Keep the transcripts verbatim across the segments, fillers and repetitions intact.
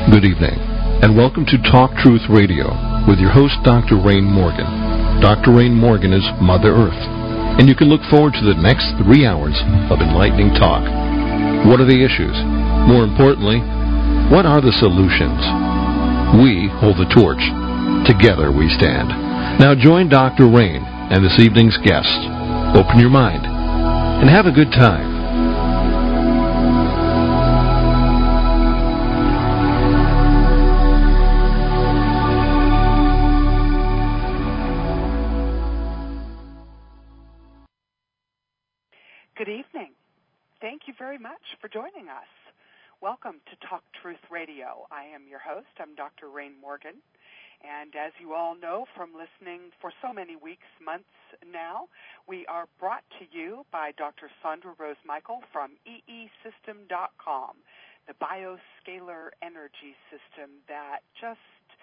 Good evening, and welcome to Talk Truth Radio with your host, Doctor Rain Morgan. Doctor Rain Morgan is Mother Earth, and you can look forward to the next three hours of enlightening talk. What are the issues? More importantly, what are the solutions? We hold the torch. Together we stand. Now join Doctor Rain and this evening's guest. Open your mind and have a good time. Good evening. Thank you very much for joining us. Welcome to Talk Truth Radio. I am your host. I'm Doctor Rain Morgan. And as you all know from listening for so many weeks, months now, we are brought to you by Doctor Sandra Rose Michael from E E system dot com, the bioscalar energy system that just,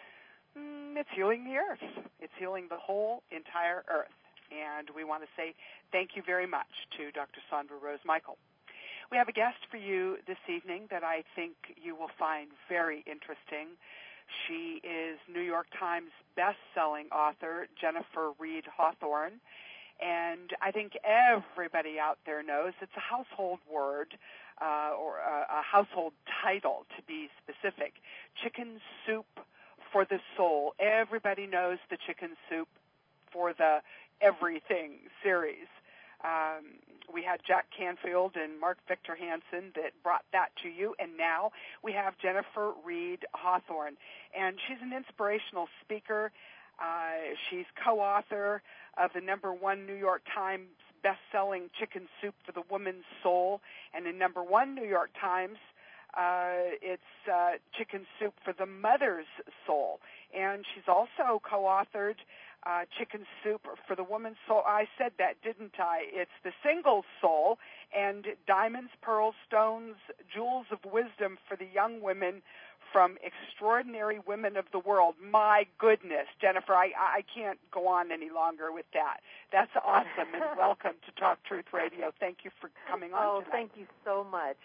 mm, it's healing the earth. It's healing the whole entire earth. And we want to say thank you very much to Doctor Sandra Rose Michael. We have a guest for you this evening that I think you will find very interesting. She is New York Times best-selling author Jennifer Reed Hawthorne, and I think everybody out there knows it's a household word uh, or a, a household title, to be specific, Chicken Soup for the Soul. Everybody knows the Chicken Soup for the Everything series. Um, we had Jack Canfield and Mark Victor Hansen that brought that to you, and now we have Jennifer Reed Hawthorne, and she's an inspirational speaker. Uh, she's co-author of the number one New York Times best-selling Chicken Soup for the Woman's Soul, and in number one New York Times, uh, it's uh, Chicken Soup for the Mother's Soul, and she's also co-authored Uh, Chicken Soup for the Woman's Soul. I said that, didn't I? It's the Single Soul, and Diamonds, Pearls, Stones, Jewels of Wisdom for the Young Women from Extraordinary Women of the World. My goodness, Jennifer, I, I can't go on any longer with that. That's awesome, and welcome to Talk Truth Radio. Thank you for coming on Oh, tonight. Thank you so much.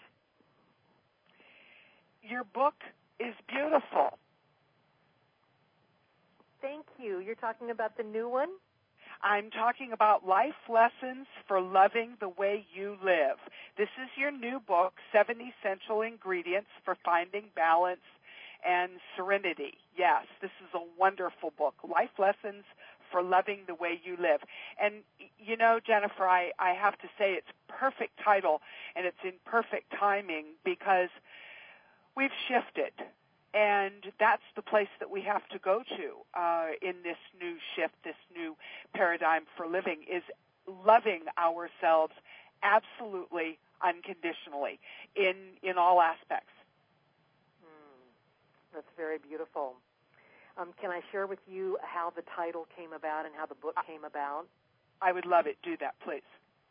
Your book is beautiful. Thank you. You're talking about the new one? I'm talking about Life Lessons for Loving the Way You Live. This is your new book, Seven Essential Ingredients for Finding Balance and Serenity. Yes, this is a wonderful book, Life Lessons for Loving the Way You Live. And, you know, Jennifer, I, I have to say it's perfect title, and it's in perfect timing because we've shifted. And that's the place that we have to go to uh, in this new shift, this new paradigm for living, is loving ourselves absolutely unconditionally in in all aspects. Mm, that's very beautiful. Um, can I share with you how the title came about and how the book came about? I would love it. Do that, please.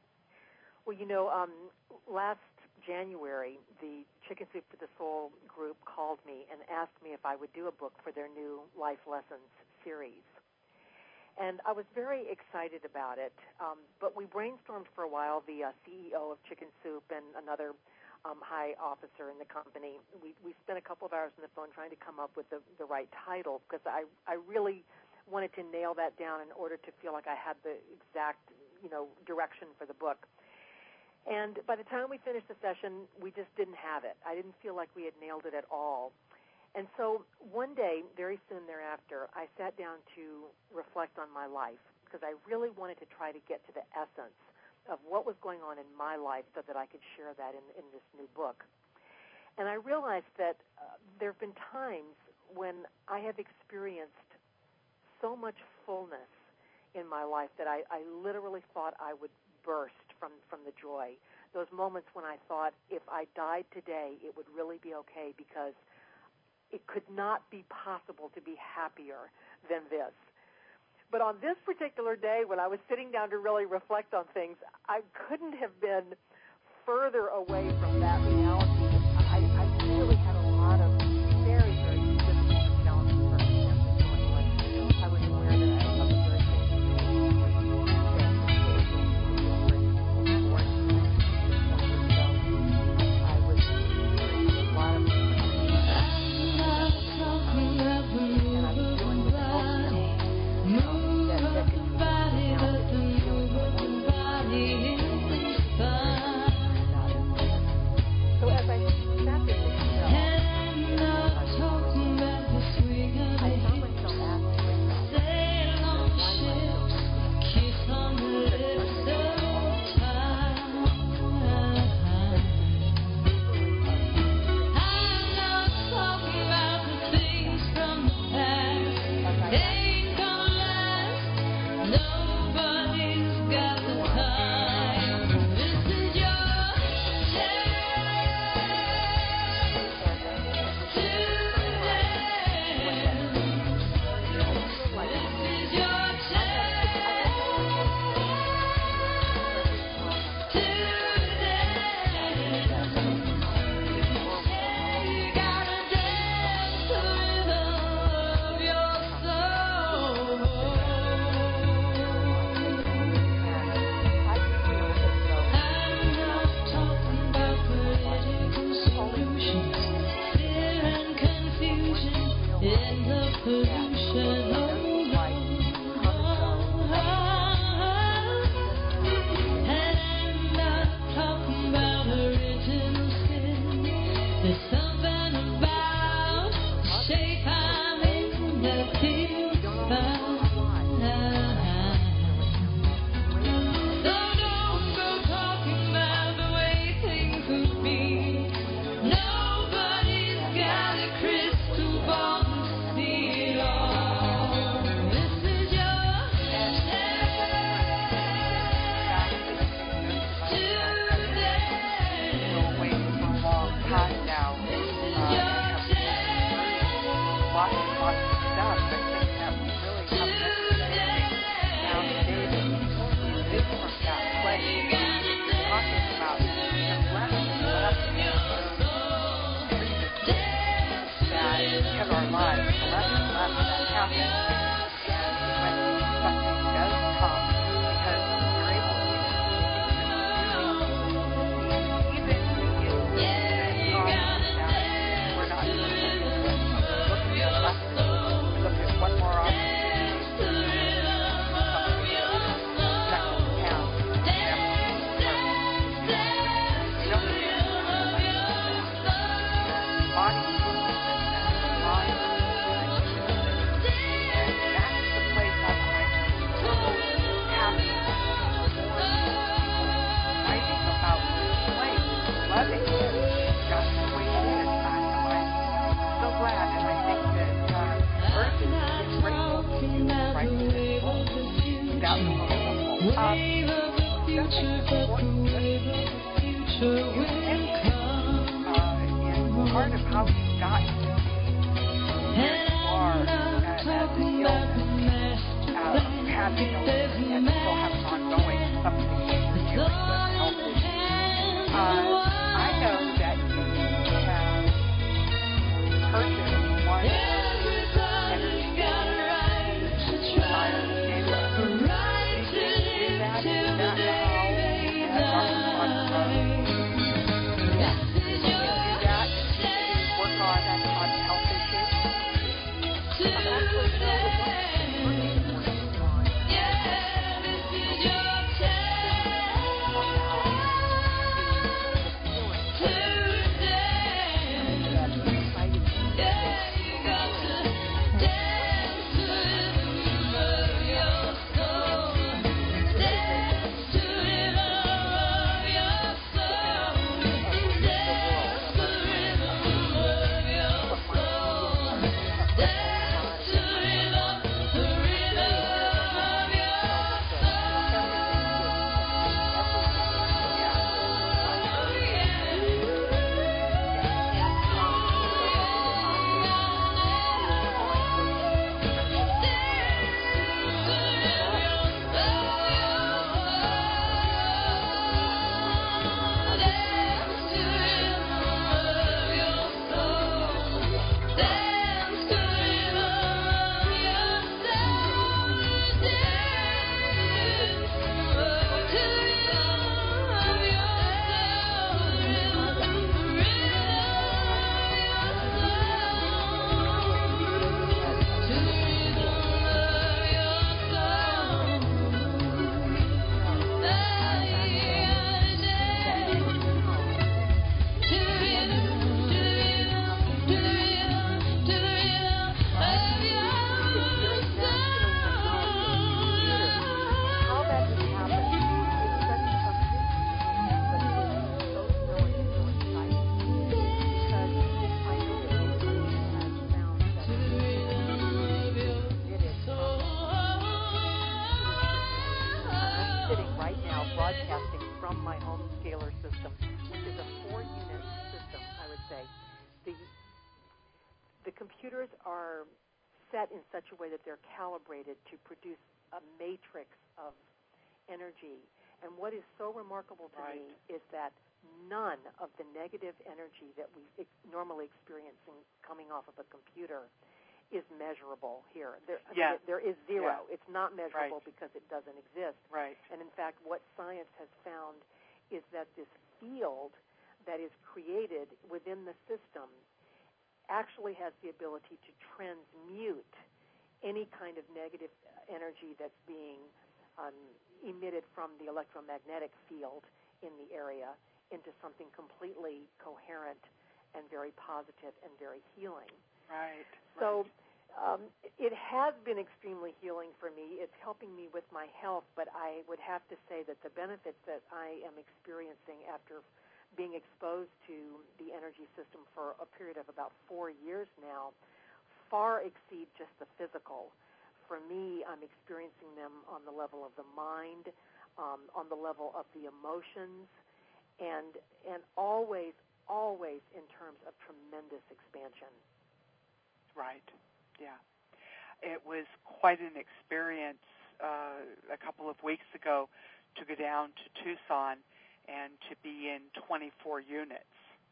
Well, you know, um, last January, the Chicken Soup for the Soul group called me and asked me if I would do a book for their new Life Lessons series. And I was very excited about it, um, but we brainstormed for a while, the uh, C E O of Chicken Soup and another um, high officer in the company. We, we spent a couple of hours on the phone trying to come up with the, the right title because I, I really wanted to nail that down in order to feel like I had the exact, you know, direction for the book. And by the time we finished the session, we just didn't have it. I didn't feel like we had nailed it at all. And so one day, very soon thereafter, I sat down to reflect on my life because I really wanted to try to get to the essence of what was going on in my life so that I could share that in, in this new book. And I realized that uh, there have been times when I have experienced so much fullness in my life that I, I literally thought I would burst from, from the joy. Those moments when I thought if I died today, it would really be okay because it could not be possible to be happier than this. But on this particular day, when I was sitting down to really reflect on things, I couldn't have been further away from that reality. I, I really had a lot of very, very difficult and challenging circumstances going on. I was aware that I was a very I was experiencing a lot of part of how you got where you are as an illness, uh, having illness, and still have an ongoing something you're dealing with health issues. Uh, I know that you have purchased one energy inspired Gala. Did you do that? Is that how Doctor Ron are set in such a way that they're calibrated to produce a matrix of energy. And what is so remarkable to right. me is that none of the negative energy that we ex- normally experience in coming off of a computer is measurable here. There, yeah. I mean, there is zero. Yeah. It's not measurable right. because it doesn't exist. Right. And in fact, what science has found is that this field that is created within the system actually has the ability to transmute any kind of negative energy that's being um, emitted from the electromagnetic field in the area into something completely coherent and very positive and very healing. Right. So um, it has been extremely healing for me. It's helping me with my health, but I would have to say that the benefits that I am experiencing after being exposed to the energy system for a period of about four years now far exceed just the physical. For me, I'm experiencing them on the level of the mind, um, on the level of the emotions, and and always, always in terms of tremendous expansion. Right, yeah. It was quite an experience uh, a couple of weeks ago to go down to Tucson and to be in twenty-four units.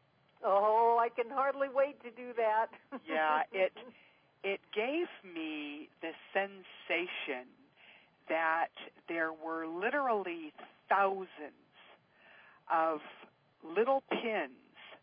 Oh, I can hardly wait to do that. yeah, it it gave me the sensation that there were literally thousands of little pins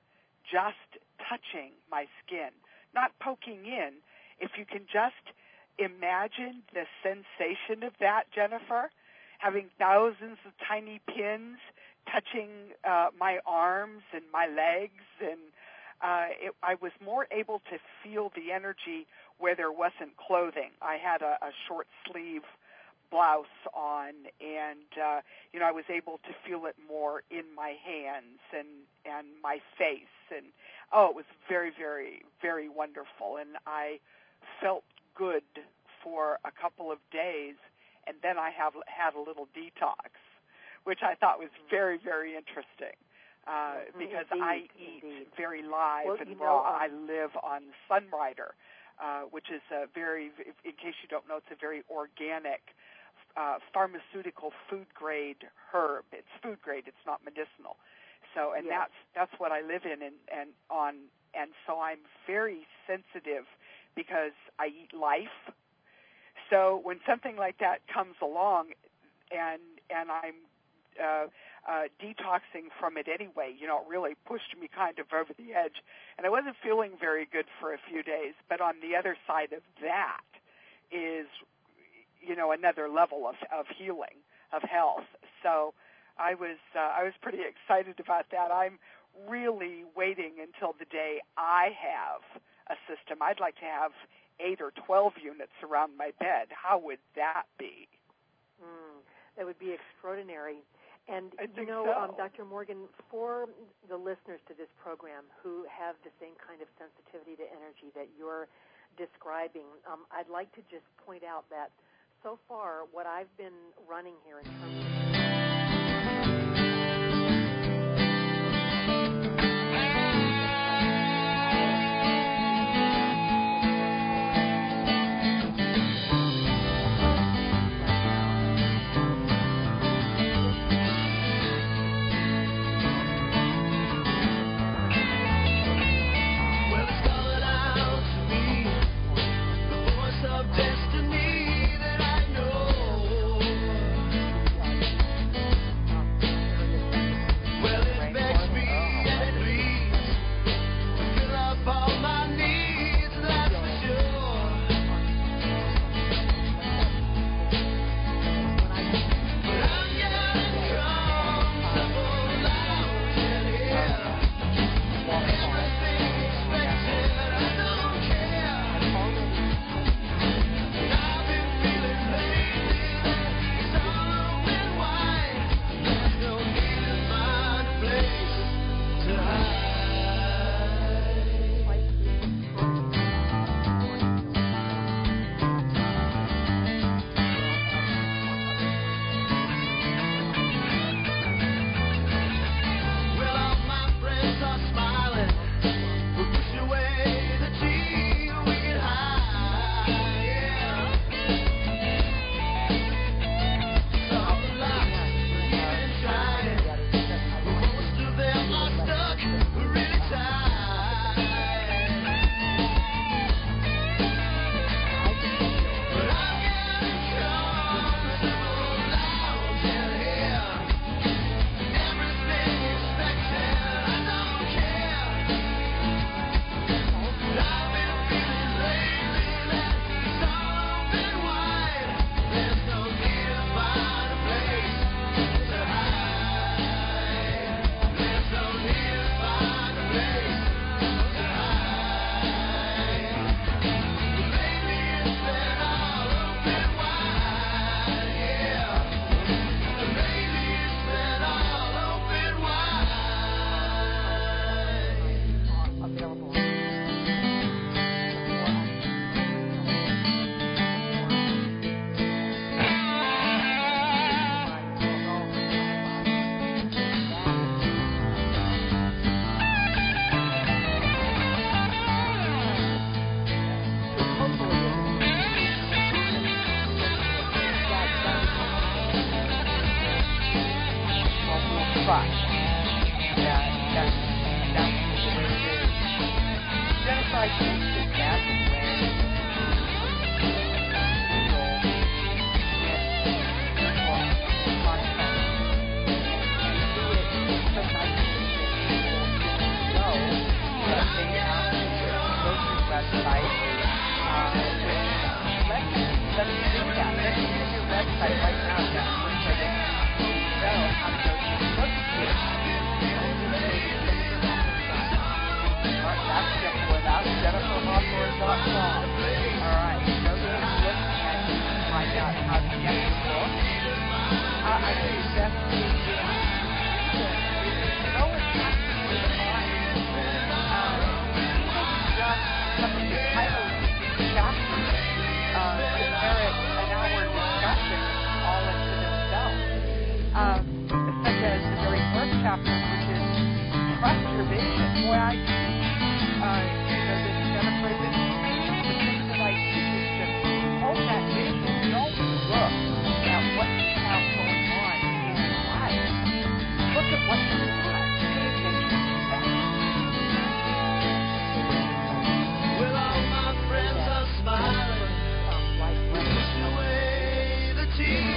just touching my skin, not poking in. If you can just imagine the sensation of that, Jennifer, having thousands of tiny pins touching uh, my arms and my legs, and uh, it, I was more able to feel the energy where there wasn't clothing. I had a, a short sleeve blouse on, and uh, you know, I was able to feel it more in my hands and and my face, and oh, it was very, very, very wonderful, and I felt good for a couple of days, and then I have had a little detox, which I thought was very, very interesting. Uh, because indeed, I eat indeed. very live well, and you raw. Know, um, I live on Sunrider, uh, which is a very, in case you don't know, it's a very organic, uh, pharmaceutical food grade herb. It's food grade. It's not medicinal. So, and yes. that's that's what I live in, and, and on, and so I'm very sensitive because I eat life. So when something like that comes along, and and I'm uh, uh, detoxing from it anyway, you know, it really pushed me kind of over the edge, and I wasn't feeling very good for a few days. But on the other side of that is, you know, another level of, of healing, of health. So I was uh, I was pretty excited about that. I'm really waiting until the day I have a system. I'd like to have eight or twelve units around my bed. How would that be? Mm, that would be extraordinary. And, I you think know, so. um, Doctor Morgan, for the listeners to this program who have the same kind of sensitivity to energy that you're describing, um, I'd like to just point out that so far what I've been running here in terms of Jennifer chapter, which is trust your vision. Boy, I teach, uh, you know, this seventh grade business. The things that I teach is just hold that vision. Don't look at what you have going on in your life. Look at what you want. Pay attention to that. Well, all my friends are smiling. Push away the tears.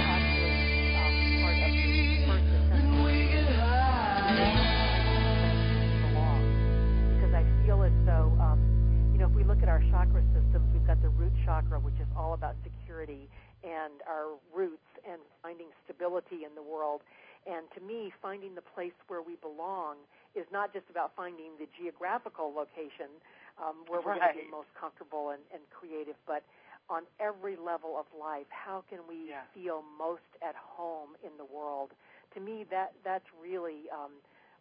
And we get high. Because I feel as though, um, you know, if we look at our chakra systems, we've got the root chakra, which is all about security and our roots and finding stability in the world. And to me, finding the place where we belong is not just about finding the geographical location um, where we're Right. going to be most comfortable and, and creative, but on every level of life, how can we Yeah. feel most at home in the world? To me, that that's really um,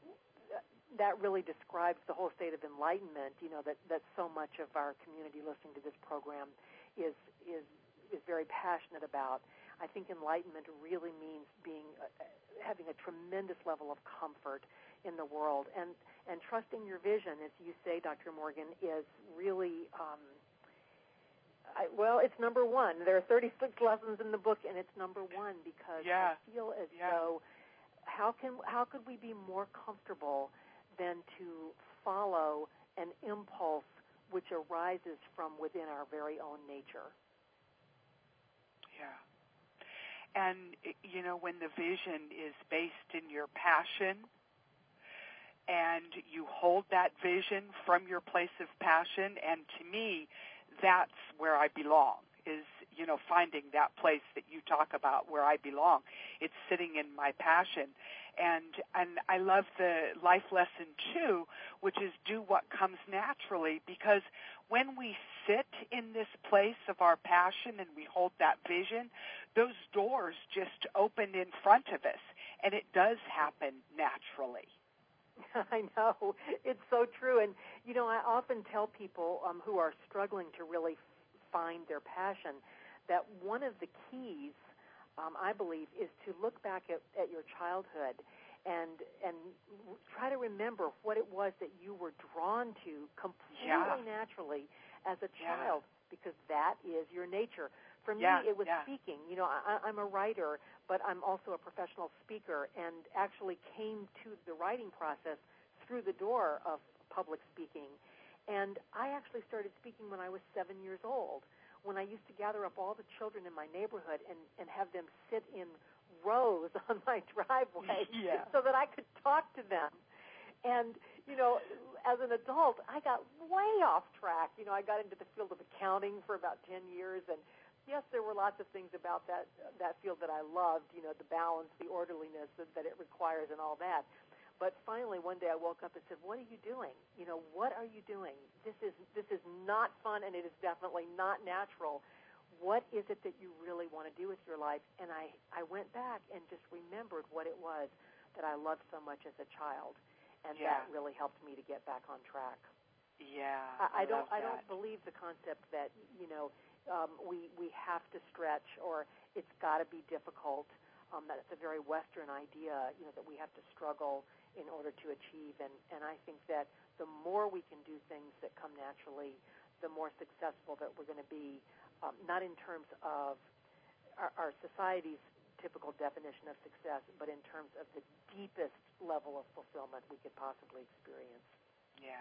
that really describes the whole state of enlightenment. You know, that, that so much of our community listening to this program is is is very passionate about. I think enlightenment really means being uh, having a tremendous level of comfort in the world, and and trusting your vision, as you say, Doctor Morgan, is really. Um, I, well, it's number one. There are thirty-six lessons in the book, and it's number one because Yeah. I feel as Yeah. though how can how could we be more comfortable than to follow an impulse which arises from within our very own nature? Yeah. And, you know, when the vision is based in your passion and you hold that vision from your place of passion, and to me, that's where I belong, is, you know, finding that place that you talk about where I belong. It's sitting in my passion. And and I love the life lesson, too, which is do what comes naturally, because when we sit in this place of our passion and we hold that vision, those doors just open in front of us, and it does happen naturally. I know. It's so true. And, you know, I often tell people um, who are struggling to really f- find their passion that one of the keys, um, I believe, is to look back at, at your childhood and and try to remember what it was that you were drawn to completely Yeah. naturally as a Yeah. child, because that is your nature. For me, Yeah, it was yeah. speaking. You know, I, I'm a writer, but I'm also a professional speaker, and actually came to the writing process through the door of public speaking. And I actually started speaking when I was seven years old, when I used to gather up all the children in my neighborhood and, and have them sit in rows on my driveway Yeah. so that I could talk to them. And, you know, as an adult, I got way off track. You know, I got into the field of accounting for about ten years, and yes, there were lots of things about that that field that I loved, you know, the balance, the orderliness that, that it requires and all that. But finally, one day I woke up and said, what are you doing? You know, what are you doing? This is this is not fun, and it is definitely not natural. What is it that you really want to do with your life? And I, I went back and just remembered what it was that I loved so much as a child, and Yeah. that really helped me to get back on track. Yeah. I, I don't love I that. don't believe the concept that, you know, um, we we have to stretch or it's got to be difficult. Um, that's a very Western idea, you know, that we have to struggle in order to achieve. And, and I think that the more we can do things that come naturally, the more successful that we're going to be, um, not in terms of our, our society's typical definition of success, but in terms of the deepest level of fulfillment we could possibly experience. Yeah.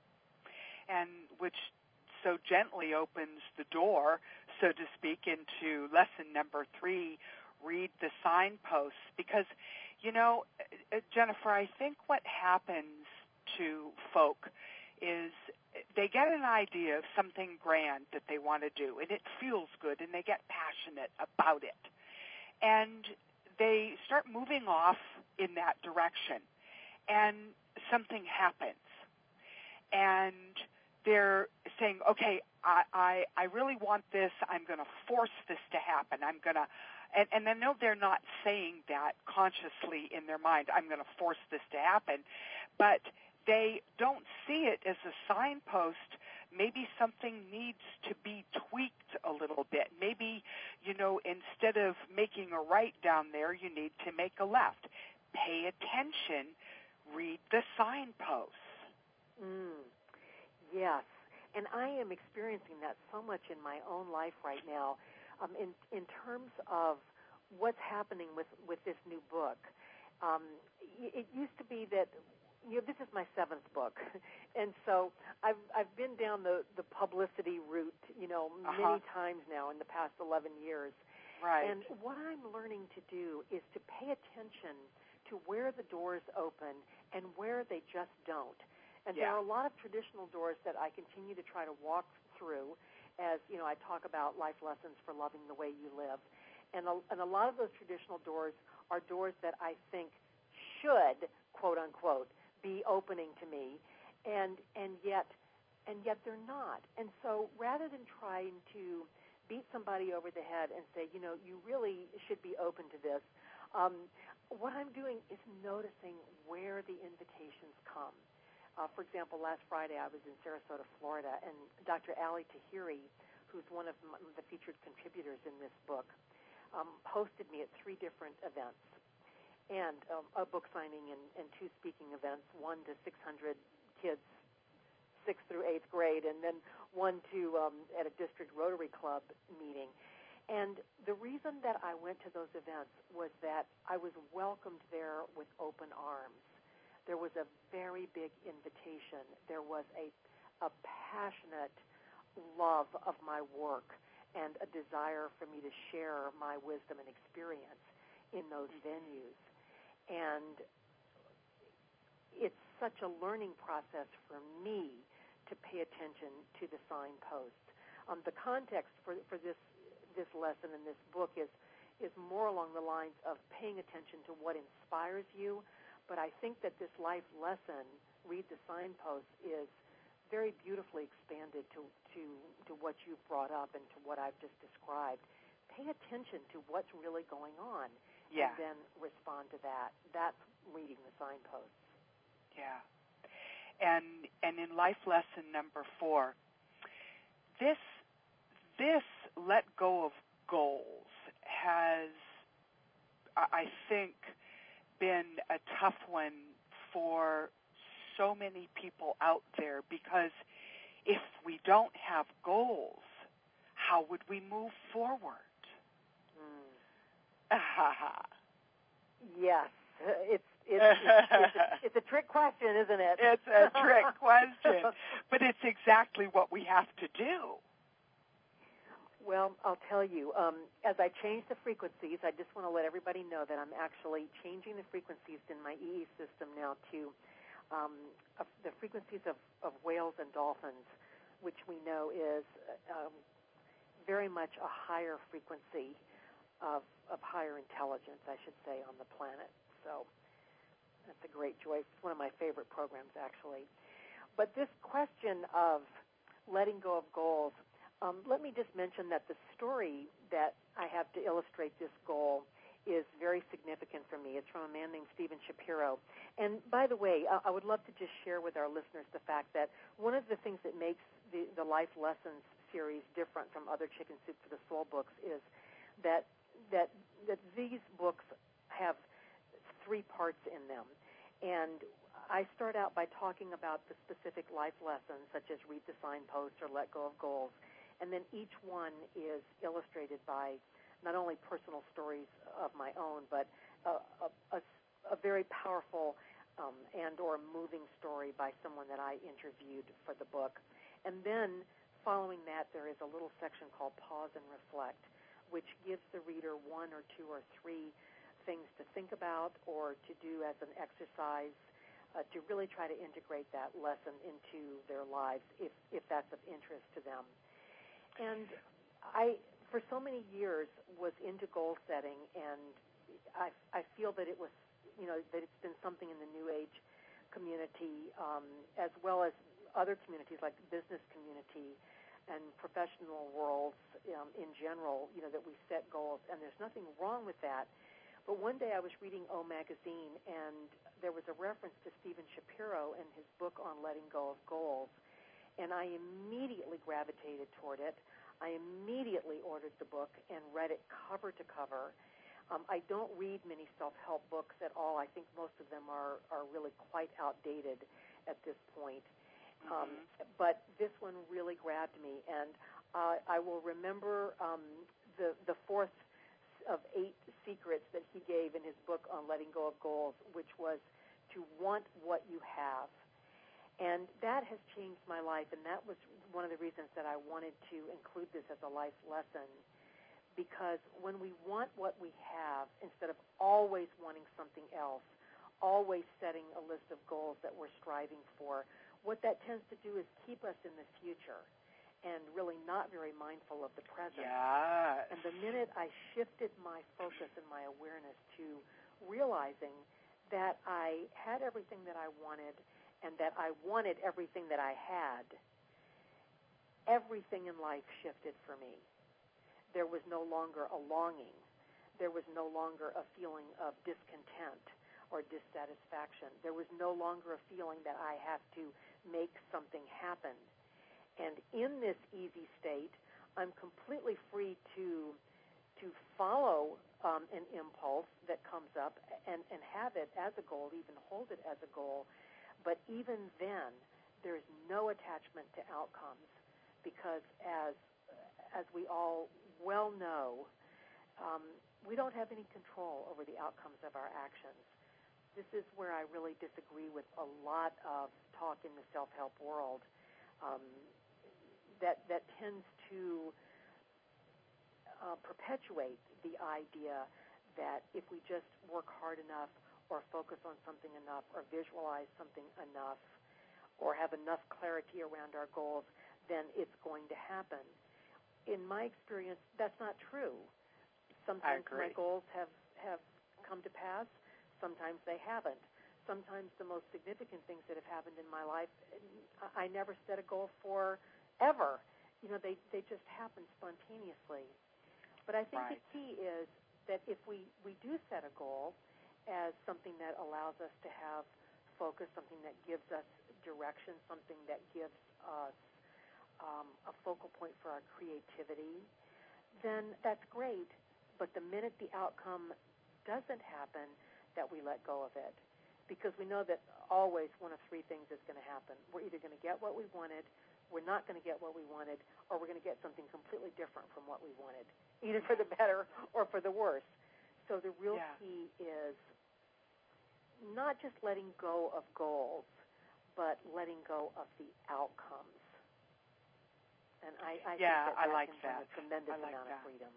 And which so gently opens the door, so to speak, into lesson number three, read the signposts. Because, you know, Jennifer, I think what happens to folk is they get an idea of something grand that they want to do, and it feels good, and they get passionate about it. And they start moving off in that direction, and something happens. And they're saying, okay, I, I, I really want this. I'm going to force this to happen. I'm going to, and, and I know they're not saying that consciously in their mind, I'm going to force this to happen, but they don't see it as a signpost. Maybe something needs to be tweaked a little bit. Maybe, you know, instead of making a right down there, you need to make a left. Pay attention read the signposts. Mm, yes, and I am experiencing that so much in my own life right now, um, in in terms of what's happening with, with this new book. Um, it used to be that, you know, this is my seventh book, and so I've I've been down the, the publicity route, you know, uh-huh. many times now in the past eleven years. Right. And what I'm learning to do is to pay attention to where the doors open and where they just don't. And yeah. there are a lot of traditional doors that I continue to try to walk through, as, you know, I talk about life lessons for loving the way you live. And a, and a lot of those traditional doors are doors that I think should, quote unquote, be opening to me, and and yet and yet they're not. And so rather than trying to beat somebody over the head and say, you know, you really should be open to this, um, what I'm doing is noticing where the invitations come. Uh, for example, last Friday I was in Sarasota, Florida, and Doctor Ali Tahiri, who's one of my, the featured contributors in this book, um, hosted me at three different events, and um, a book signing and, and two speaking events, one to six hundred kids, sixth through eighth grade, and then one to um, at a district Rotary Club meeting. And the reason that I went to those events was that I was welcomed there with open arms. There was a very big invitation. There was a, a passionate love of my work and a desire for me to share my wisdom and experience in those venues. And it's such a learning process for me to pay attention to the signposts. Um, the context for, for this this lesson in this book is is more along the lines of paying attention to what inspires you, but I think that this life lesson, read the signposts, is very beautifully expanded to, to, to what you've brought up and to what I've just described. Pay attention to what's really going on, yeah. and then respond to that. That's reading the signposts. Yeah. And and in life lesson number four, this this let go of goals has, I think, been a tough one for so many people out there, because if we don't have goals, how would we move forward? Mm. Yes, it's it's, it's, it's, a, it's a trick question, isn't it? It's a trick question, but it's exactly what we have to do. Well, I'll tell you, um, as I change the frequencies, I just want to let everybody know that I'm actually changing the frequencies in my E E system now to um, uh, the frequencies of, of whales and dolphins, which we know is um, very much a higher frequency of, of higher intelligence, I should say, on the planet. So that's a great joy. It's one of my favorite programs, actually. But this question of letting go of goals, Um, let me just mention that the story that I have to illustrate this goal is very significant for me. It's from a man named Steven Shapiro. And by the way, I, I would love to just share with our listeners the fact that one of the things that makes the, the Life Lessons series different from other Chicken Soup for the Soul books is that that that these books have three parts in them. And I start out by talking about the specific life lessons, such as read the signposts or let go of goals. And then each one is illustrated by not only personal stories of my own, but a, a, a, a very powerful um, and or moving story by someone that I interviewed for the book. And then following that, there is a little section called Pause and Reflect, which gives the reader one or two or three things to think about or to do as an exercise uh, to really try to integrate that lesson into their lives if, if that's of interest to them. And I, for so many years, was into goal setting, and I, I feel that it was, you know, that it's been something in the New Age community, um, as well as other communities like the business community and professional worlds um, in general, you know, that we set goals, and there's nothing wrong with that. But one day I was reading O Magazine, and there was a reference to Steven Shapiro and his book on letting go of goals. And I immediately gravitated toward it. I immediately ordered the book and read it cover to cover. Um, I don't read many self-help books at all. I think most of them are, are really quite outdated at this point. Mm-hmm. Um, but this one really grabbed me, and uh, I will remember um, the the fourth of eight secrets that he gave in his book on letting go of goals, which was to want what you have. And that has changed my life, and that was one of the reasons that I wanted to include this as a life lesson, because when we want what we have, instead of always wanting something else, always setting a list of goals that we're striving for, what that tends to do is keep us in the future and really not very mindful of the present. Yes. And the minute I shifted my focus and my awareness to realizing that I had everything that I wanted and that I wanted everything that I had, everything in life shifted for me. There was no longer a longing. There was no longer a feeling of discontent or dissatisfaction. There was no longer a feeling that I have to make something happen. And in this easy state, I'm completely free to to follow um, an impulse that comes up and, and have it as a goal, even hold it as a goal. But even then, there's no attachment to outcomes, because as as we all well know, um, we don't have any control over the outcomes of our actions. This is where I really disagree with a lot of talk in the self-help world um, that that tends to uh, perpetuate the idea that if we just work hard enough or focus on something enough or visualize something enough or have enough clarity around our goals, then it's going to happen. In my experience, that's not true. Sometimes my goals have, have come to pass. Sometimes they haven't. Sometimes the most significant things that have happened in my life, I never set a goal for ever. You know, they, they just happen spontaneously. But I think right. the key is that if we, we do set a goal as something that allows us to have focus, something that gives us direction, something that gives us um, a focal point for our creativity, then that's great. But the minute the outcome doesn't happen, that we let go of it. Because we know that always one of three things is going to happen. We're either going to get what we wanted, we're not going to get what we wanted, or we're going to get something completely different from what we wanted, either for the better or for the worse. So the real yeah. key is not just letting go of goals, but letting go of the outcomes. And I, I yeah, think that I that like can bring that. a tremendous I like amount that. of freedom.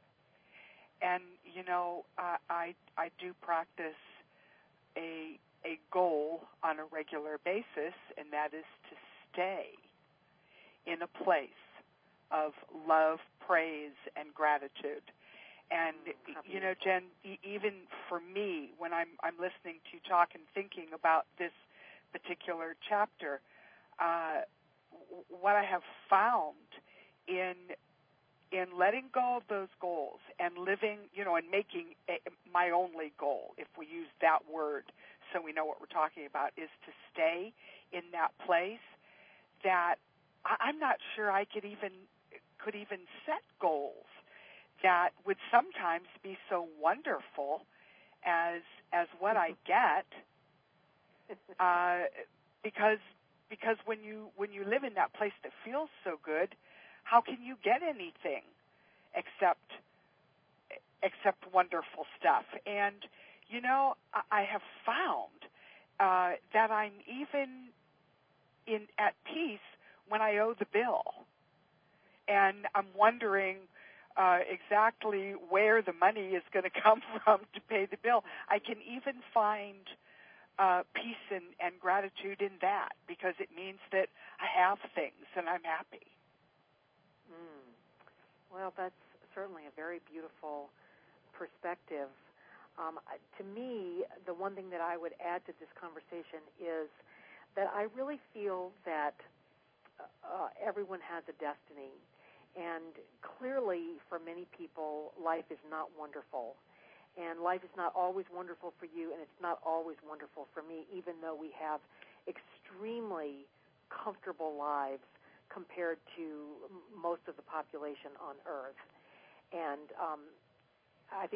And, you know, I, I, I do practice a, a goal on a regular basis, and that is to stay in a place of love, praise, and gratitude. And, mm, you know, Jen, e- even for me, when I'm, I'm listening to you talk and thinking about this particular chapter, uh, w- what I have found in in letting go of those goals and living, you know, and making a, my only goal, if we use that word so we know what we're talking about, is to stay in that place that I, I'm not sure I could even could even set goals that would sometimes be so wonderful as as what I get, uh, because because when you when you live in that place that feels so good, how can you get anything except except wonderful stuff? And you know, I, I have found uh, that I'm even in at peace when I owe the bill, and I'm wondering uh, exactly where the money is going to come from to pay the bill. I can even find uh, peace and, and gratitude in that, because it means that I have things and I'm happy. Mm. Well, that's certainly a very beautiful perspective. Um, to me, the one thing that I would add to this conversation is that I really feel that uh, everyone has a destiny. And clearly, for many people, life is not wonderful. And life is not always wonderful for you, and it's not always wonderful for me, even though we have extremely comfortable lives compared to most of the population on Earth. And um, I think that's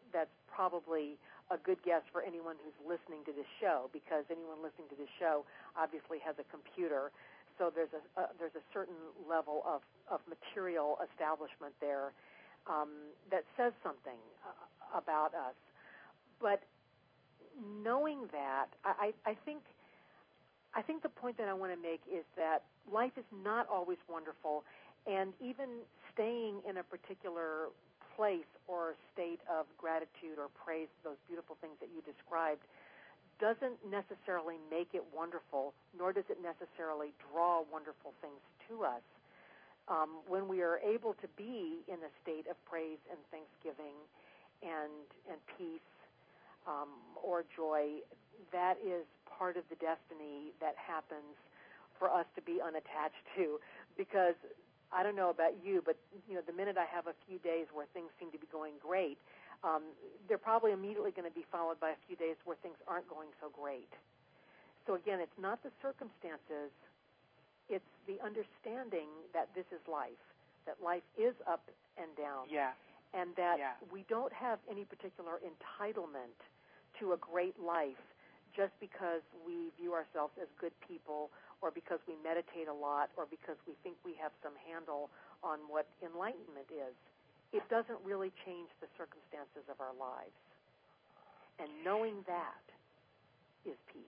that's probably a good guess for anyone who's listening to this show, because anyone listening to this show obviously has a computer. So there's a, a there's a certain level of, of material establishment there um, that says something uh, about us. But knowing that, I, I think I think the point that I want to make is that life is not always wonderful, and even staying in a particular place or state of gratitude or praise, those beautiful things that you described, doesn't necessarily make it wonderful, nor does it necessarily draw wonderful things to us. Um, when we are able to be in a state of praise and thanksgiving and and peace um, or joy, that is part of the destiny that happens for us to be unattached to. Because I don't know about you, but you know, the minute I have a few days where things seem to be going great, um, they're probably immediately going to be followed by a few days where things aren't going so great. So again, it's not the circumstances, it's the understanding that this is life, that life is up and down, Yeah. and that Yeah. we don't have any particular entitlement to a great life just because we view ourselves as good people, or because we meditate a lot, or because we think we have some handle on what enlightenment is. It doesn't really change the circumstances of our lives. And knowing that is peace.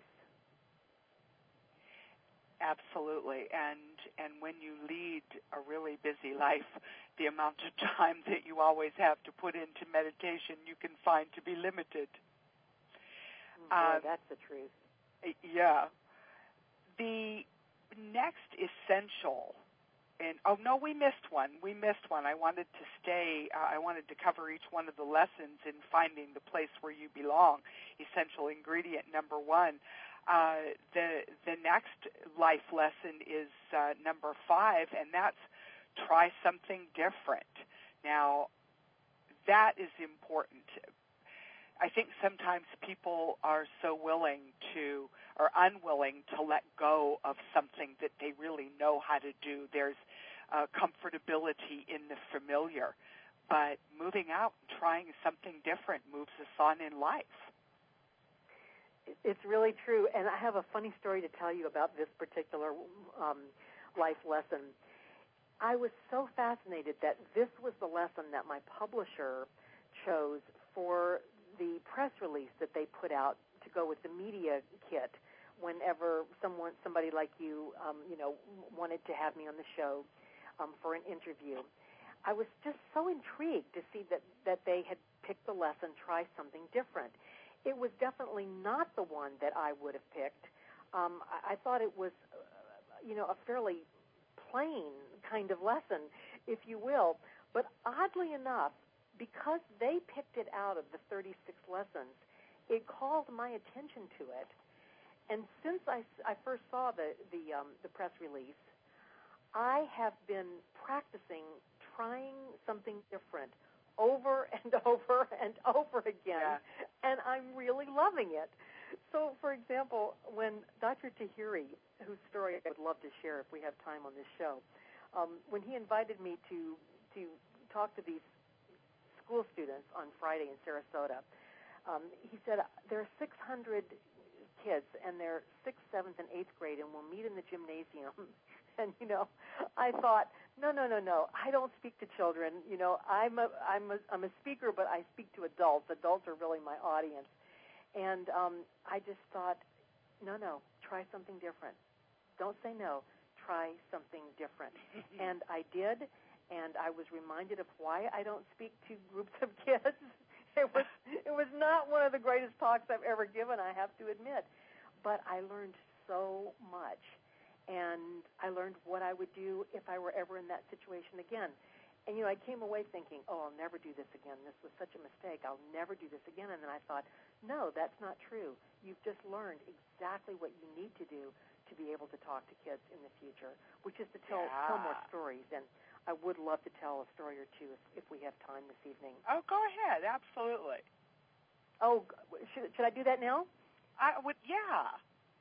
Absolutely. And and when you lead a really busy life, the amount of time that you always have to put into meditation you can find to be limited. Boy, Um, that's the truth. Yeah. The next essential, and oh no, we missed one. We missed one. I wanted to stay, uh, I wanted to cover each one of the lessons in finding the place where you belong. Essential ingredient number one. Uh, the the next life lesson is uh, number five, and that's try something different. Now, that is important. I think sometimes people are so willing to, or unwilling to let go of something that they really know how to do. There's uh, comfortability in the familiar, but moving out and trying something different moves us on in life. It's really true, and I have a funny story to tell you about this particular um, life lesson. I was so fascinated that this was the lesson that my publisher chose for the press release that they put out to go with the media kit whenever someone, somebody like you, um, you know, wanted to have me on the show um, for an interview. I was just so intrigued to see that, that they had picked the lesson, try something different. It was definitely not the one that I would have picked. Um, I, I thought it was, uh, you know, a fairly plain kind of lesson, if you will. But oddly enough, because they picked it out of the thirty-six lessons, it called my attention to it. And since I, I first saw the the, um, the press release, I have been practicing trying something different over and over and over again, Yeah. and I'm really loving it. So, for example, when Doctor Tahiri, whose story I would love to share if we have time on this show, um, when he invited me to to talk to these school students on Friday in Sarasota, um, he said, there are six hundred kids, and they're sixth, seventh, and eighth grade, and we'll meet in the gymnasium. And, you know, I thought, no, no, no, no, I don't speak to children. You know, I'm a, I'm a, I'm a speaker, but I speak to adults. Adults are really my audience. And um, I just thought, no, no, try something different. Don't say no. Try something different. And I did, and I was reminded of why I don't speak to groups of kids. It was it was not one of the greatest talks I've ever given, I have to admit. But I learned so much. And I learned what I would do if I were ever in that situation again. And, you know, I came away thinking, oh, I'll never do this again. This was such a mistake. I'll never do this again. And then I thought, no, that's not true. You've just learned exactly what you need to do to be able to talk to kids in the future, which is to tell, Yeah. tell more stories. And I would love to tell a story or two if, if we have time this evening. Oh, go ahead. Absolutely. Oh, should, should I do that now? I would. Yeah.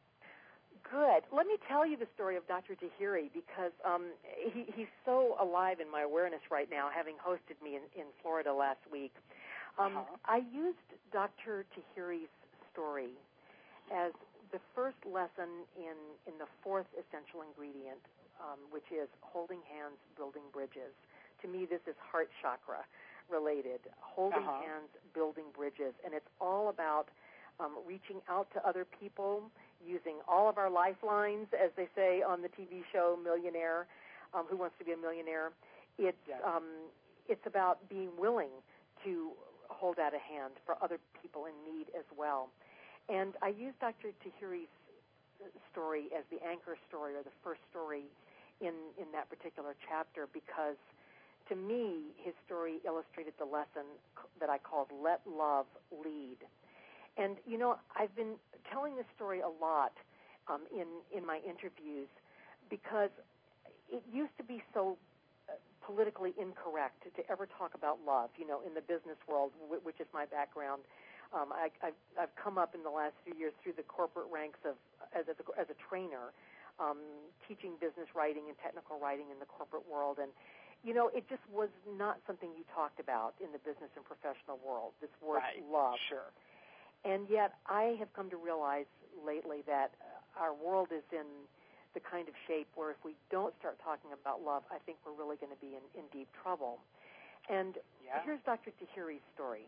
Good. Let me tell you the story of Doctor Tahiri, because um, he, he's so alive in my awareness right now, having hosted me in, in Florida last week. Um, Uh-huh. I used Doctor Tahiri's story as the first lesson in, in the fourth essential ingredient, um, which is holding hands, building bridges. To me, this is heart chakra related, holding Uh-huh. hands, building bridges, and it's all about um, reaching out to other people, using all of our lifelines, as they say on the T V show Millionaire, um, Who Wants to Be a Millionaire. It's, Yes. um, it's about being willing to hold out a hand for other people in need as well. And I use Doctor Tahiri's story as the anchor story or the first story in, in that particular chapter because, to me, his story illustrated the lesson that I called Let Love Lead. And, you know, I've been telling this story a lot um, in, in my interviews because it used to be so uh, politically incorrect to, to ever talk about love, you know, in the business world, w- which is my background. Um, I, I've, I've come up in the last few years through the corporate ranks of as a, as a trainer, um, teaching business writing and technical writing in the corporate world. And, you know, it just was not something you talked about in the business and professional world, this word Right. love. Sure. And yet I have come to realize lately that our world is in the kind of shape where if we don't start talking about love, I think we're really going to be in, in deep trouble. And Yeah. here's Doctor Tahiri's story.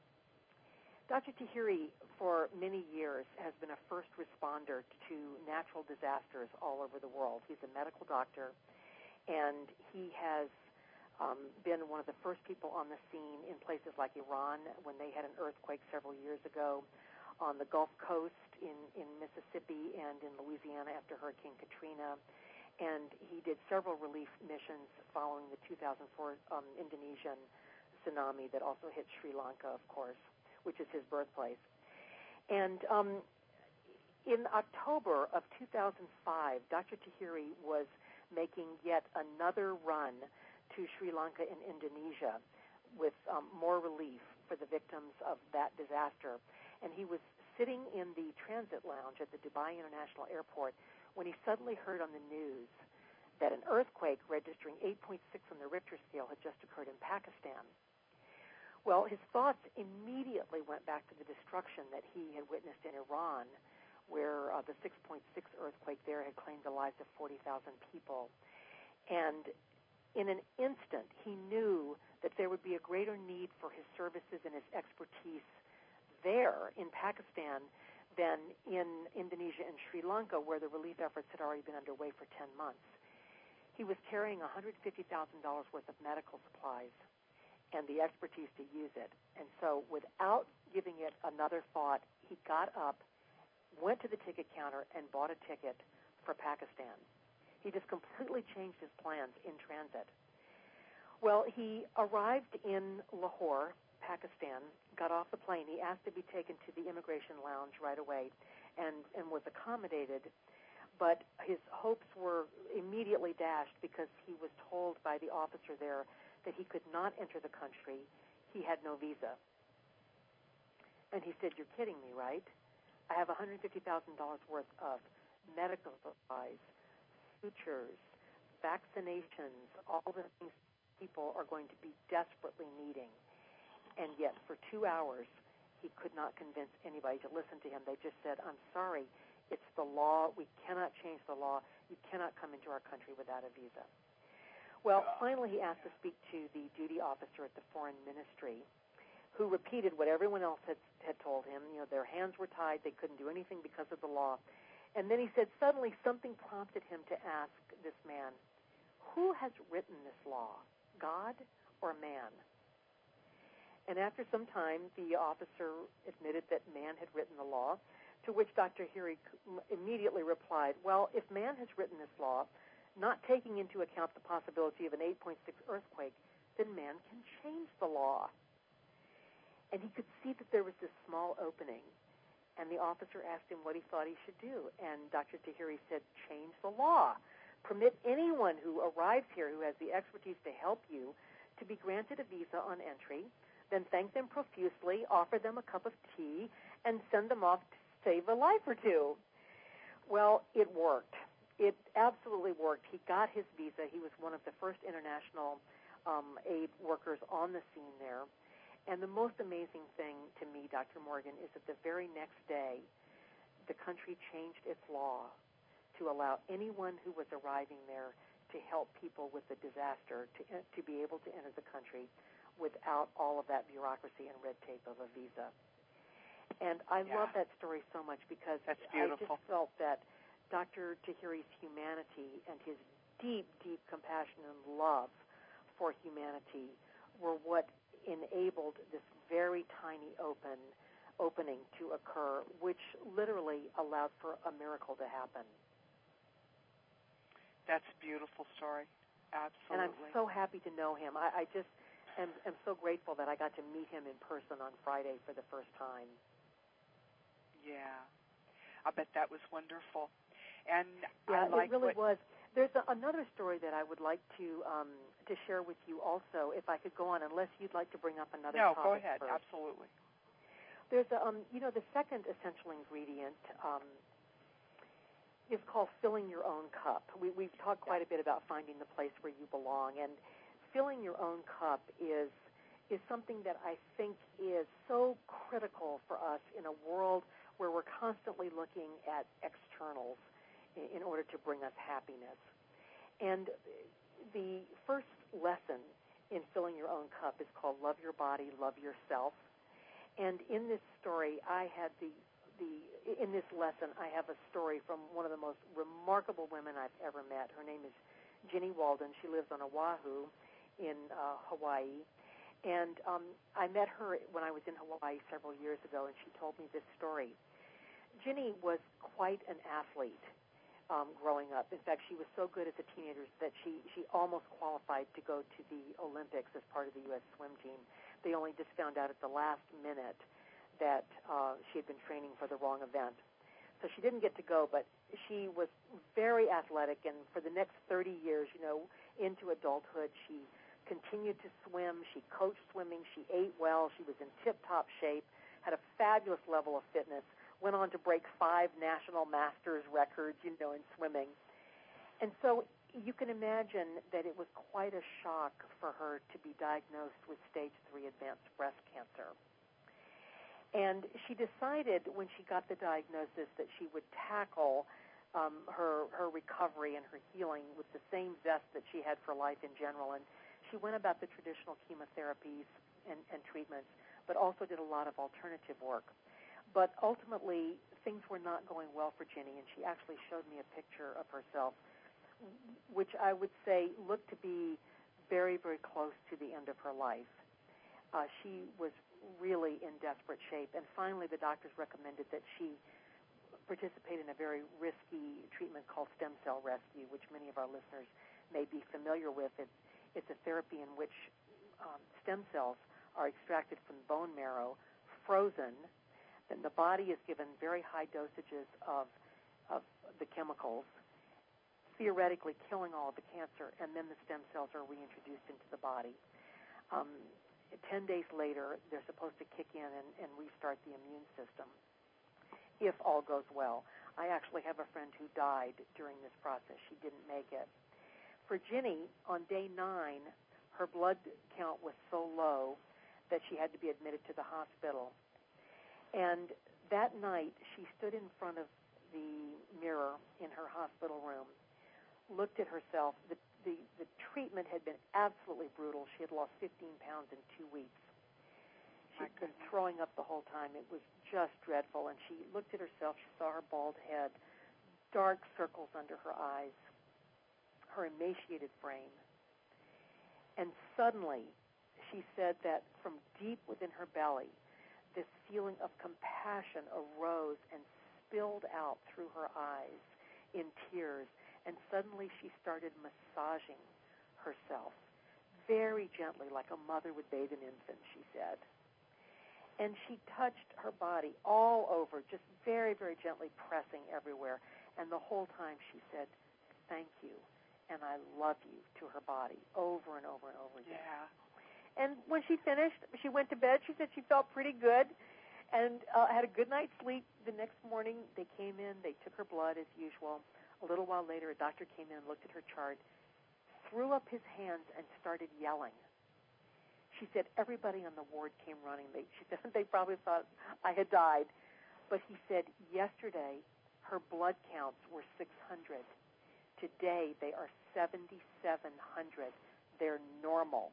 Doctor Tahiri, for many years, has been a first responder to natural disasters all over the world. He's a medical doctor, and he has um, been one of the first people on the scene in places like Iran when they had an earthquake several years ago, on the Gulf Coast in, in Mississippi and in Louisiana after Hurricane Katrina. And he did several relief missions following the two thousand four um, Indonesian tsunami that also hit Sri Lanka, of course, which is his birthplace. And um, in October of two thousand five, Doctor Tahiri was making yet another run to Sri Lanka and Indonesia with um, more relief for the victims of that disaster. And he was sitting in the transit lounge at the Dubai International Airport when he suddenly heard on the news that an earthquake registering eight point six on the Richter scale had just occurred in Pakistan. Well, his thoughts immediately went back to the destruction that he had witnessed in Iran, where uh, the six point six earthquake there had claimed the lives of forty thousand people. And in an instant, he knew that there would be a greater need for his services and his expertise there in Pakistan than in Indonesia and Sri Lanka, where the relief efforts had already been underway for ten months. He was carrying one hundred fifty thousand dollars worth of medical supplies and the expertise to use it. And so without giving it another thought, he got up, went to the ticket counter, and bought a ticket for Pakistan. He just completely changed his plans in transit. Well, he arrived in Lahore, Pakistan, got off the plane. He asked to be taken to the immigration lounge right away and, and was accommodated. But his hopes were immediately dashed because he was told by the officer there that he could not enter the country. He had no visa. And he said, "You're kidding me, right? I have one hundred fifty thousand dollars worth of medical supplies, sutures, vaccinations, all the things people are going to be desperately needing." And yet for two hours, he could not convince anybody to listen to him. They just said, "I'm sorry, it's the law. We cannot change the law. You cannot come into our country without a visa." Well, finally he asked to speak to the duty officer at the foreign ministry, who repeated what everyone else had, had told him. You know, their hands were tied. They couldn't do anything because of the law. And then he said suddenly something prompted him to ask this man, "Who has written this law, God or man?" And after some time, the officer admitted that man had written the law, to which Doctor Tahiri immediately replied, "Well, if man has written this law, not taking into account the possibility of an eight point six earthquake, then man can change the law." And he could see that there was this small opening. And the officer asked him what he thought he should do. And Doctor Tahiri said, "Change the law. Permit anyone who arrives here who has the expertise to help you to be granted a visa on entry, then thank them profusely, offer them a cup of tea, and send them off to save a life or two." Well, it worked. It absolutely worked. He got his visa. He was one of the first international um, aid workers on the scene there. And the most amazing thing to me, Doctor Morgan, is that the very next day, the country changed its law to allow anyone who was arriving there to help people with the disaster to to be able to enter the country without all of that bureaucracy and red tape of a visa. And I Yeah. love that story so much because That's I beautiful. just felt that Doctor Tahiri's humanity and his deep, deep compassion and love for humanity were what enabled this very tiny open opening to occur, which literally allowed for a miracle to happen. That's a beautiful story. Absolutely. And I'm so happy to know him. I, I just am, am so grateful that I got to meet him in person on Friday for the first time. Yeah. I bet that was wonderful. And yeah, I like it really what, was. There's a, another story that I would like to um, to share with you also, if I could go on, unless you'd like to bring up another No, topic go ahead. first. Absolutely. There's a, um, you know, the second essential ingredient um, is called filling your own cup. We, we've talked quite a bit about finding the place where you belong, and filling your own cup is is something that I think is so critical for us in a world where we're constantly looking at externals in, in order to bring us happiness. And the first lesson in filling your own cup is called Love Your Body, Love Yourself. And in this story, I had the, the in this lesson, I have a story from one of the most remarkable women I've ever met. Her name is Ginny Walden. She lives on Oahu in uh, Hawaii. And um, I met her when I was in Hawaii several years ago, and she told me this story. Ginny was quite an athlete um, growing up. In fact, she was so good as a teenager that she, she almost qualified to go to the Olympics as part of the U S swim team. They only just found out at the last minute that uh, she had been training for the wrong event. So she didn't get to go, but she was very athletic, and for the next thirty years, you know, into adulthood, she continued to swim. She coached swimming. She ate well. She was in tip-top shape, had a fabulous level of fitness, went on to break five national masters records, you know, in swimming. And so you can imagine that it was quite a shock for her to be diagnosed with stage three advanced breast cancer. And she decided when she got the diagnosis that she would tackle um, her her recovery and her healing with the same zest that she had for life in general. And she went about the traditional chemotherapies and, and treatments, but also did a lot of alternative work. But ultimately, things were not going well for Ginny, and she actually showed me a picture of herself, which I would say looked to be very, very close to the end of her life. Uh, she was really in desperate shape, and finally the doctors recommended that she participate in a very risky treatment called stem cell rescue, which many of our listeners may be familiar with. It's, it's a therapy in which um, stem cells are extracted from bone marrow, frozen, then the body is given very high dosages of, of the chemicals, theoretically killing all of the cancer, and then the stem cells are reintroduced into the body. Um, ten days later, they're supposed to kick in and, and restart the immune system, if all goes well. I actually have a friend who died during this process. She didn't make it. For Ginny, on day nine, her blood count was so low that she had to be admitted to the hospital. And that night, she stood in front of the mirror in her hospital room, looked at herself. The, the, the treatment had been absolutely brutal. She had lost fifteen pounds in two weeks. She'd been throwing up the whole time. It was just dreadful. And she looked at herself. She saw her bald head, dark circles under her eyes, her emaciated frame. And suddenly, she said that from deep within her belly, this feeling of compassion arose and spilled out through her eyes in tears. And suddenly she started massaging herself very gently, like a mother would bathe an infant, she said. And she touched her body all over, just very, very gently pressing everywhere. And the whole time she said, "Thank you, and I love you," to her body, over and over and over again. Yeah. And when she finished, she went to bed. She said she felt pretty good and uh, had a good night's sleep. The next morning, they came in. They took her blood as usual. A little while later, a doctor came in and looked at her chart, threw up his hands, and started yelling. She said everybody on the ward came running. They, she said they probably thought I had died. But he said yesterday her blood counts were six hundred. Today they are seventy-seven hundred. They're normal.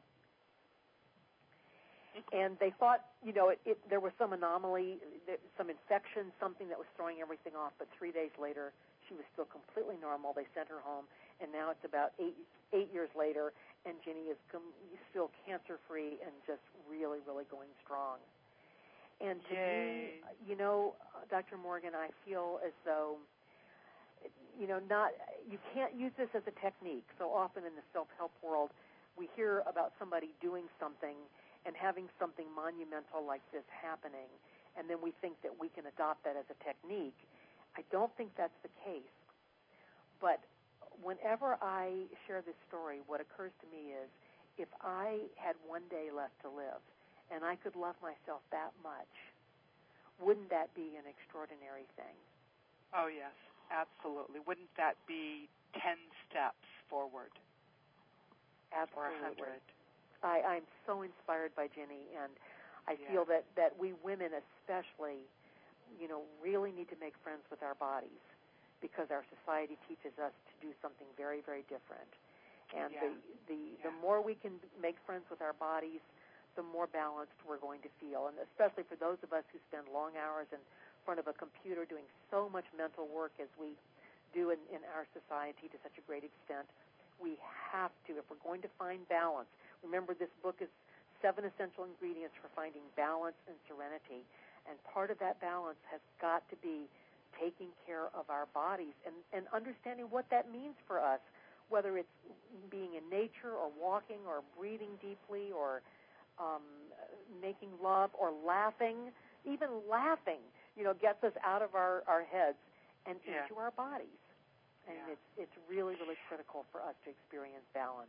And they thought, you know, it, it, there was some anomaly, some infection, something that was throwing everything off. But three days later, she was still completely normal. They sent her home, and now it's about eight eight years later, and Ginny is com- still cancer-free and just really, really going strong. And to Yay. me, you know, Doctor Morgan, I feel as though, you know, not you can't use this as a technique. So often in the self-help world, we hear about somebody doing something and having something monumental like this happening, and then we think that we can adopt that as a technique. I don't think that's the case. But whenever I share this story, what occurs to me is if I had one day left to live and I could love myself that much, wouldn't that be an extraordinary thing? Oh, yes, absolutely. Wouldn't that be ten steps forward? Absolutely. Or a hundred? I, I'm so inspired by Ginny, and I Yeah. feel that, that we women especially, you know, really need to make friends with our bodies because our society teaches us to do something very, very different. And Yeah. the, the, Yeah. the more we can make friends with our bodies, the more balanced we're going to feel. And especially for those of us who spend long hours in front of a computer doing so much mental work as we do in, in our society to such a great extent, we have to, if we're going to find balance. Remember, this book is seven essential ingredients for finding balance and serenity. And part of that balance has got to be taking care of our bodies and, and understanding what that means for us, whether it's being in nature or walking or breathing deeply or um, making love or laughing. Even laughing, you know, gets us out of our, our heads and Yeah. into our bodies. And Yeah. it's it's really, really critical for us to experience balance.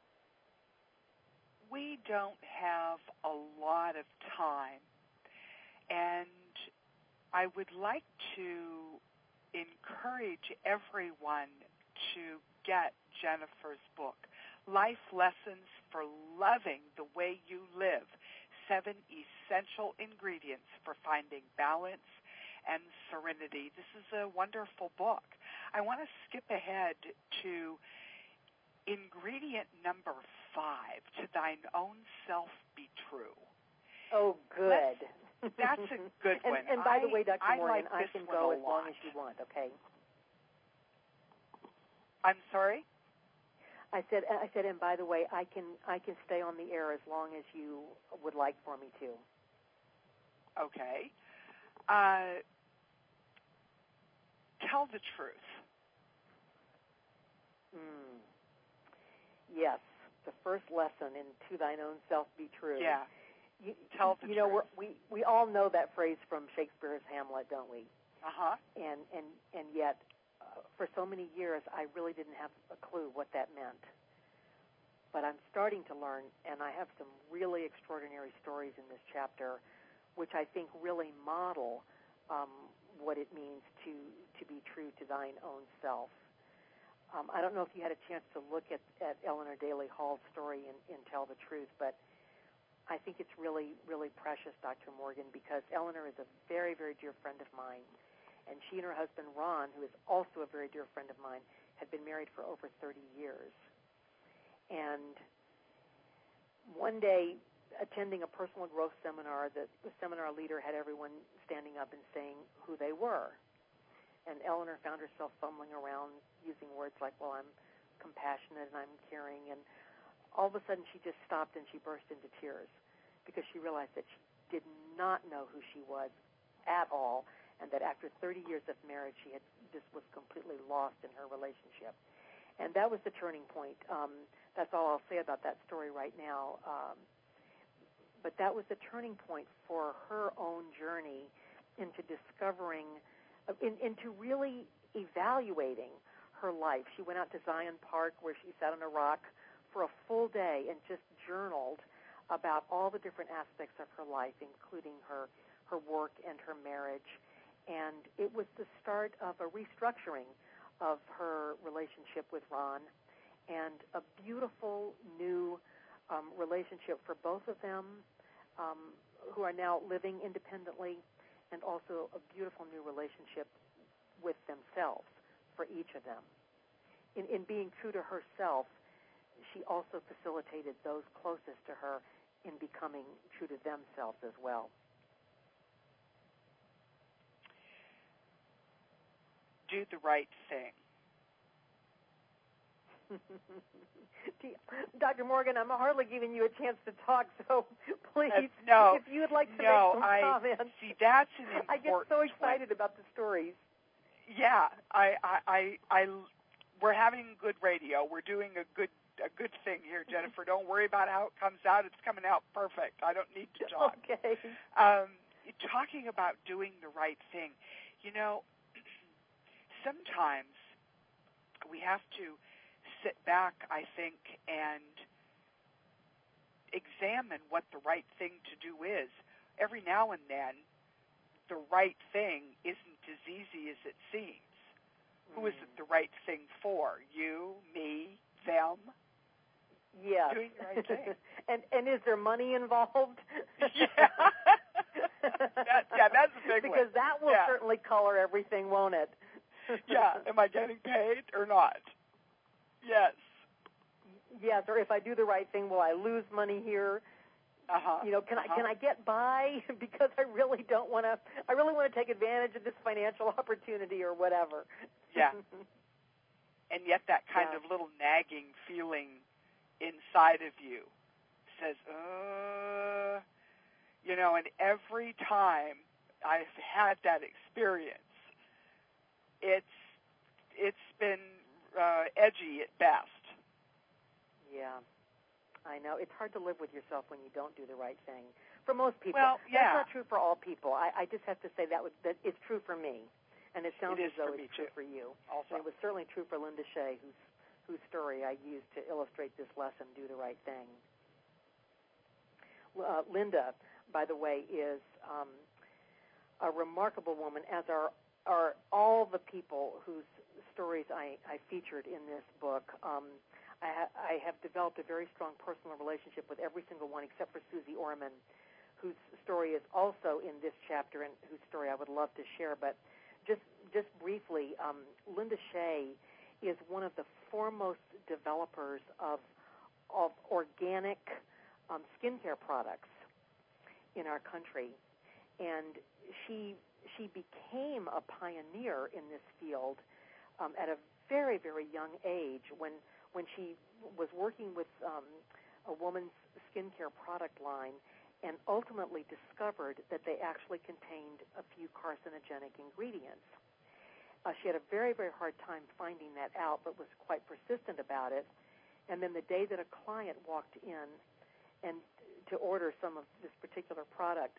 We don't have a lot of time, and I would like to encourage everyone to get Jennifer's book, Life Lessons for Loving the Way You Live, Seven Essential Ingredients for Finding Balance and Serenity. This is a wonderful book. I want to skip ahead to ingredient number five, to thine own self be true. Oh, good. Let's, that's a good and, one. And by I, the way, Doctor I Morgan, like I this can one go a as long lot. as you want, okay? I'm sorry? I said, I said, and by the way, I can I can stay on the air as long as you would like for me to. Okay. Uh, tell the truth. Mm. Yes, the first lesson in To Thine Own Self Be True. Yeah. You, Tell the you know, truth. we're, we we all know that phrase from Shakespeare's Hamlet, don't we? Uh-huh. And and and yet, uh, for so many years, I really didn't have a clue what that meant. But I'm starting to learn, and I have some really extraordinary stories in this chapter, which I think really model um, what it means to, to be true to thine own self. Um, I don't know if you had a chance to look at, at Eleanor Daly Hall's story in, in Tell the Truth, but I think it's really, really precious, Doctor Morgan, because Eleanor is a very, very dear friend of mine, and she and her husband, Ron, who is also a very dear friend of mine, had been married for over thirty years. And one day, attending a personal growth seminar, the, the seminar leader had everyone standing up and saying who they were. And Eleanor found herself fumbling around using words like, well, I'm compassionate and I'm caring. And all of a sudden she just stopped and she burst into tears because she realized that she did not know who she was at all, and that after thirty years of marriage she had just was completely lost in her relationship. And that was the turning point. Um, that's all I'll say about that story right now. Um, but that was the turning point for her own journey into discovering, uh, in, into really evaluating her life. She went out to Zion Park where she sat on a rock for a full day and just journaled about all the different aspects of her life, including her, her work and her marriage. And it was the start of a restructuring of her relationship with Ron and a beautiful new um, relationship for both of them, um, who are now living independently, and also a beautiful new relationship with themselves for each of them. In, in being true to herself, she also facilitated those closest to her in becoming true to themselves as well. Do the right thing. Doctor Morgan, I'm hardly giving you a chance to talk, so please, uh, no, if you would like to no, make some I, comments. See, that's an important I get so excited one. about the stories. Yeah, I, I, I, I, we're having good radio. We're doing a good, a good thing here, Jennifer. Don't worry about how it comes out. It's coming out perfect. I don't need to talk. Okay. Um, talking about doing the right thing, you know, sometimes we have to sit back, I think, and examine what the right thing to do is. Every now and then, the right thing isn't as easy as it seems. Mm. Who is it the right thing for? You, me, them? Yes. Doing the right thing. and and is there money involved? Yeah. that, yeah, that's a big because one. Because that will yeah. certainly color everything, won't it? Yeah. Am I getting paid or not? Yes. Yes, or if I do the right thing, will I lose money here? Uh-huh. You know, can uh-huh. I can I get by because I really don't want to. I really want to take advantage of this financial opportunity or whatever. Yeah. And yet, that kind yeah. of little nagging feeling inside of you says, "Uh," you know. And every time I've had that experience, it's it's been uh, edgy at best. Yeah, I know. It's hard to live with yourself when you don't do the right thing. For most people. Well, yeah. That's not true for all people. I, I just have to say that, was, that it's true for me. And it sounds it as though for it's true too. for you. Also. And it was certainly true for Linda Shea, whose, whose story I used to illustrate this lesson, Do the Right Thing. Uh, Linda, by the way, is um, a remarkable woman, as are, are all the people whose stories I, I featured in this book. Um, I, ha- I have developed a very strong personal relationship with every single one except for Susie Orman, whose story is also in this chapter and whose story I would love to share. But just just briefly, um, Linda Shea is one of the foremost developers of of organic um, skincare products in our country, and she she became a pioneer in this field um, at a very very young age when. when she was working with um, a woman's skincare product line and ultimately discovered that they actually contained a few carcinogenic ingredients. Uh, she had a very, very hard time finding that out, but was quite persistent about it. And then the day that a client walked in and to order some of this particular product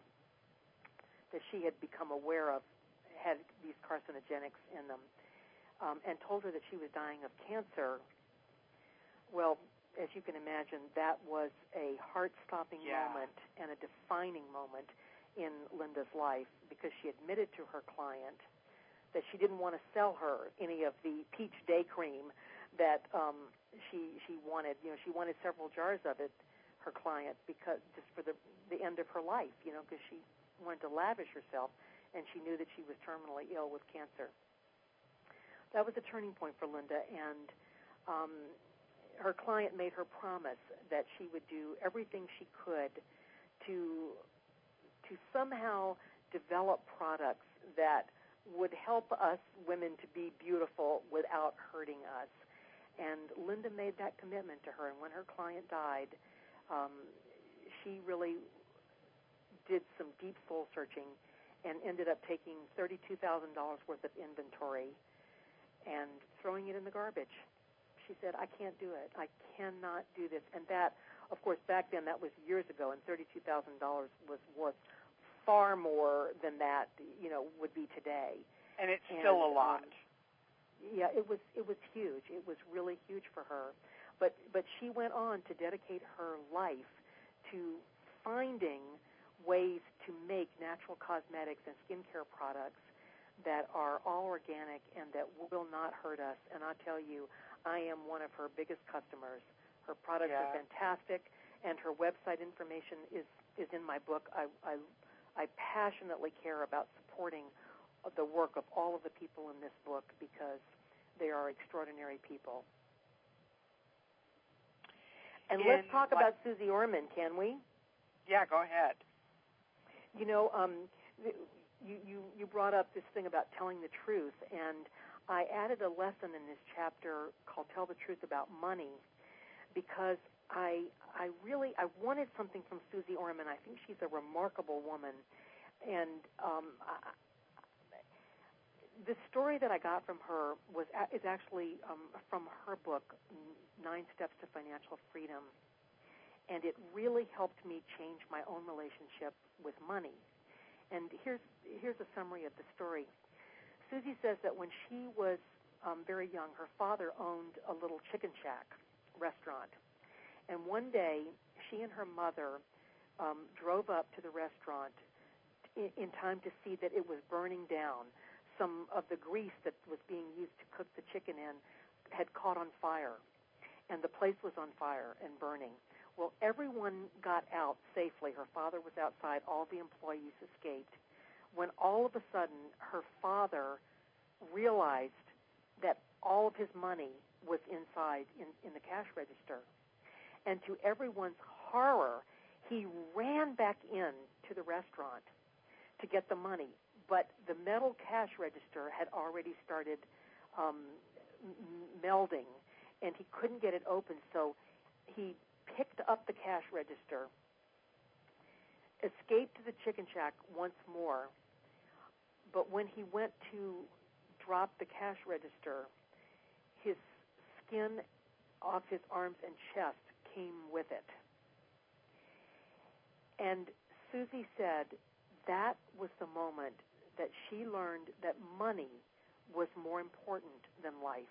that she had become aware of had these carcinogenics in them, um, and told her that she was dying of cancer, well, as you can imagine, that was a heart-stopping yeah. moment and a defining moment in Linda's life, because she admitted to her client that she didn't want to sell her any of the peach day cream that um, she she wanted. You know, she wanted several jars of it, her client, because just for the the end of her life, you know, because she wanted to lavish herself, and she knew that she was terminally ill with cancer. That was a turning point for Linda, and um, her client made her promise that she would do everything she could to to somehow develop products that would help us women to be beautiful without hurting us. And Linda made that commitment to her, and when her client died, um, she really did some deep soul searching and ended up taking thirty-two thousand dollars worth of inventory and throwing it in the garbage. She said, I can't do it. I cannot do this. And that, of course, back then, that was years ago, and thirty-two thousand dollars was worth far more than that, you know, would be today. And it's and, still a lot. Um, yeah, it was it was huge. It was really huge for her. But but she went on to dedicate her life to finding ways to make natural cosmetics and skincare products that are all organic and that will not hurt us. And I tell you, I am one of her biggest customers Her products yeah. are fantastic, and her website information is, is in my book. I, I, I passionately care about supporting the work of all of the people in this book because they are extraordinary people. And in let's talk what, about Susie Orman, can we? Yeah, go ahead. You know, um, you, you, you brought up this thing about telling the truth, and I added a lesson in this chapter called Tell the Truth About Money because I I really, I wanted something from Susie Orman. I think she's a remarkable woman. And um, I, the story that I got from her was is actually um, from her book, Nine Steps to Financial Freedom. And it really helped me change my own relationship with money. And here's here's a summary of the story. Susie says that when she was um, very young, her father owned a little chicken shack restaurant. And one day, she and her mother um, drove up to the restaurant in, in time to see that it was burning down. Some of the grease that was being used to cook the chicken in had caught on fire, and the place was on fire and burning. Well, everyone got out safely. Her father was outside. All the employees escaped. When all of a sudden her father realized that all of his money was inside in, in the cash register. And to everyone's horror, he ran back in to the restaurant to get the money. But the metal cash register had already started um, m- melding, and he couldn't get it open. So he picked up the cash register, escaped to the chicken shack once more, but when he went to drop the cash register, his skin off his arms and chest came with it. And Susie said that was the moment that she learned that money was more important than life.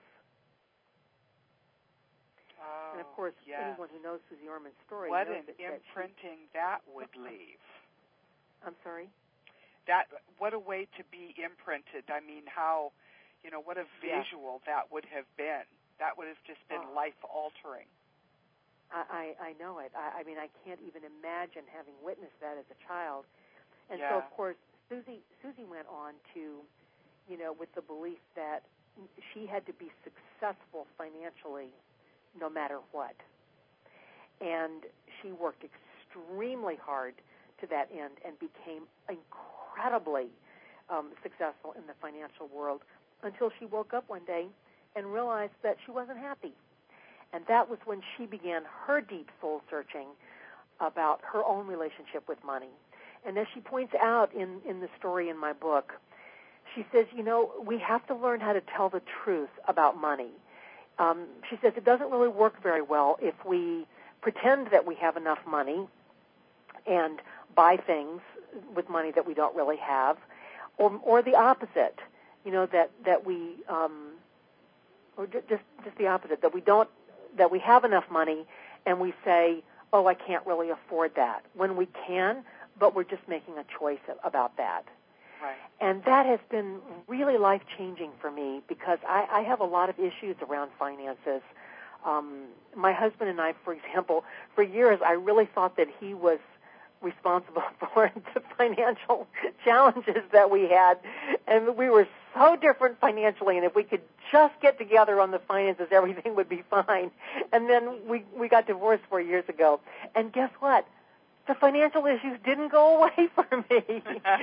Oh, and of course, yes. anyone who knows Susie Orman's story what knows an that, that imprinting she, that would leave. I'm sorry? That what a way to be imprinted. I mean, how, you know, what a visual yeah. that would have been. That would have just been oh. life-altering. I, I, I know it. I, I mean, I can't even imagine having witnessed that as a child. And yeah. so, of course, Susie Susie went on to, you know, with the belief that she had to be successful financially no matter what. And she worked extremely hard to that end and became incredibly um, successful in the financial world until she woke up one day and realized that she wasn't happy. And that was when she began her deep soul searching about her own relationship with money. And as she points out in, in the story in my book, she says, you know, we have to learn how to tell the truth about money. Um, she says it doesn't really work very well if we pretend that we have enough money and buy things with money that we don't really have, or, or the opposite, you know, that, that we, um, or just, just the opposite, that we don't, that we have enough money and we say, oh, I can't really afford that, when we can, but we're just making a choice about that. Right. And that has been really life-changing for me because I, I have a lot of issues around finances. Um, my husband and I, for example, for years I really thought that he was responsible for the financial challenges that we had, and we were so different financially, and if we could just get together on the finances, everything would be fine. And then we, we got divorced four years ago, and guess what? The financial issues didn't go away for me.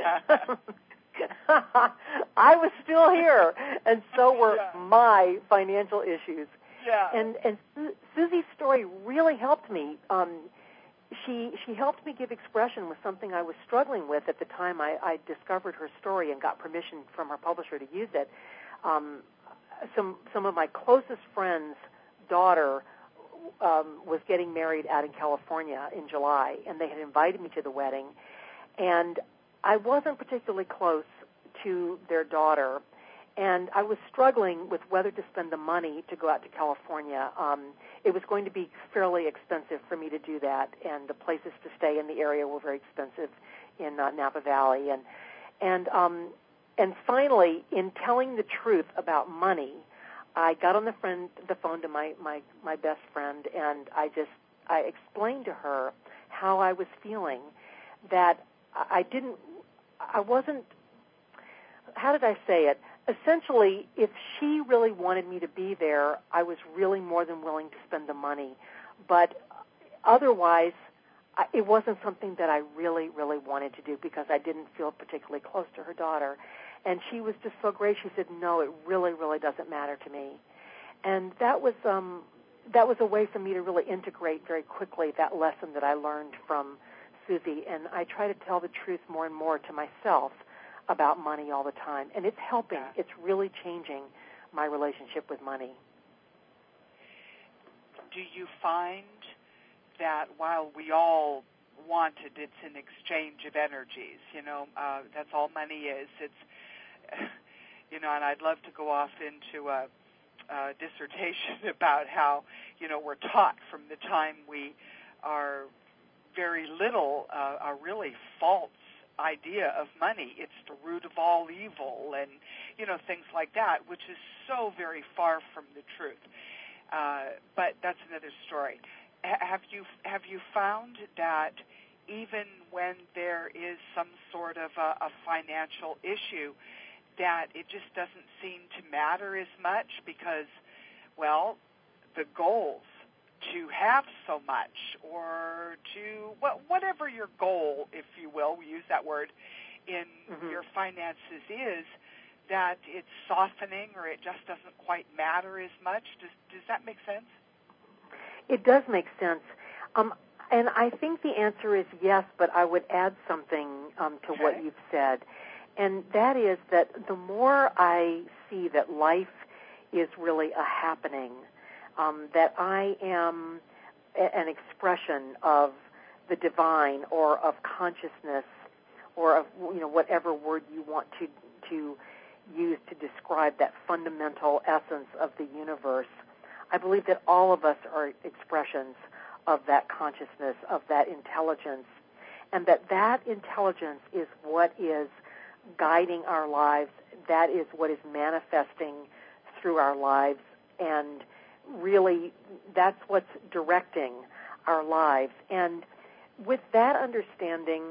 I was still here, and so were yeah. my financial issues. Yeah. And and Su- Susie's story really helped me. Um, she she helped me give expression with something I was struggling with at the time I, I discovered her story and got permission from her publisher to use it. Um, some some of my closest friends' daughter um, was getting married out in California in July, and they had invited me to the wedding, and I wasn't particularly close to their daughter, and I was struggling with whether to spend the money to go out to California. Um, it was going to be fairly expensive for me to do that, and the places to stay in the area were very expensive in uh, Napa Valley. And and um, and finally, in telling the truth about money, I got on the friend the phone to my, my, my best friend, and I just I explained to her how I was feeling, that I didn't, I wasn't, how did I say it? Essentially, if she really wanted me to be there, I was really more than willing to spend the money. But otherwise, I, it wasn't something that I really, really wanted to do because I didn't feel particularly close to her daughter. And she was just so great. She said, no, it really, really doesn't matter to me. And that was um, that was a way for me to really integrate very quickly that lesson that I learned from Susie. And I try to tell the truth more and more to myself about money all the time. And it's helping. Yeah. It's really changing my relationship with money. Do you find that while we all want it, it's an exchange of energies, you know, uh, that's all money is. It's, you know, and I'd love to go off into a, a dissertation about how, you know, we're taught from the time we are very little uh, a really false idea of money. It's the root of all evil and, you know, things like that, which is so very far from the truth. Uh, but that's another story. H- have you have you found that even when there is some sort of a, a financial issue, that it just doesn't seem to matter as much because, well, the goals to have so much or to, well, whatever your goal, if you will, we use that word, in mm-hmm. your finances is, that it's softening or it just doesn't quite matter as much. Does, does that make sense? It does make sense. Um, and I think the answer is yes, but I would add something um, to okay. what you've said. And that is that the more I see that life is really a happening, um, that I am a- an expression of the divine or of consciousness or of, you know, whatever word you want to to use to describe that fundamental essence of the universe. I believe that all of us are expressions of that consciousness, of that intelligence, and that that intelligence is what is guiding our lives, that is what is manifesting through our lives, and really that's what's directing our lives. And with that understanding,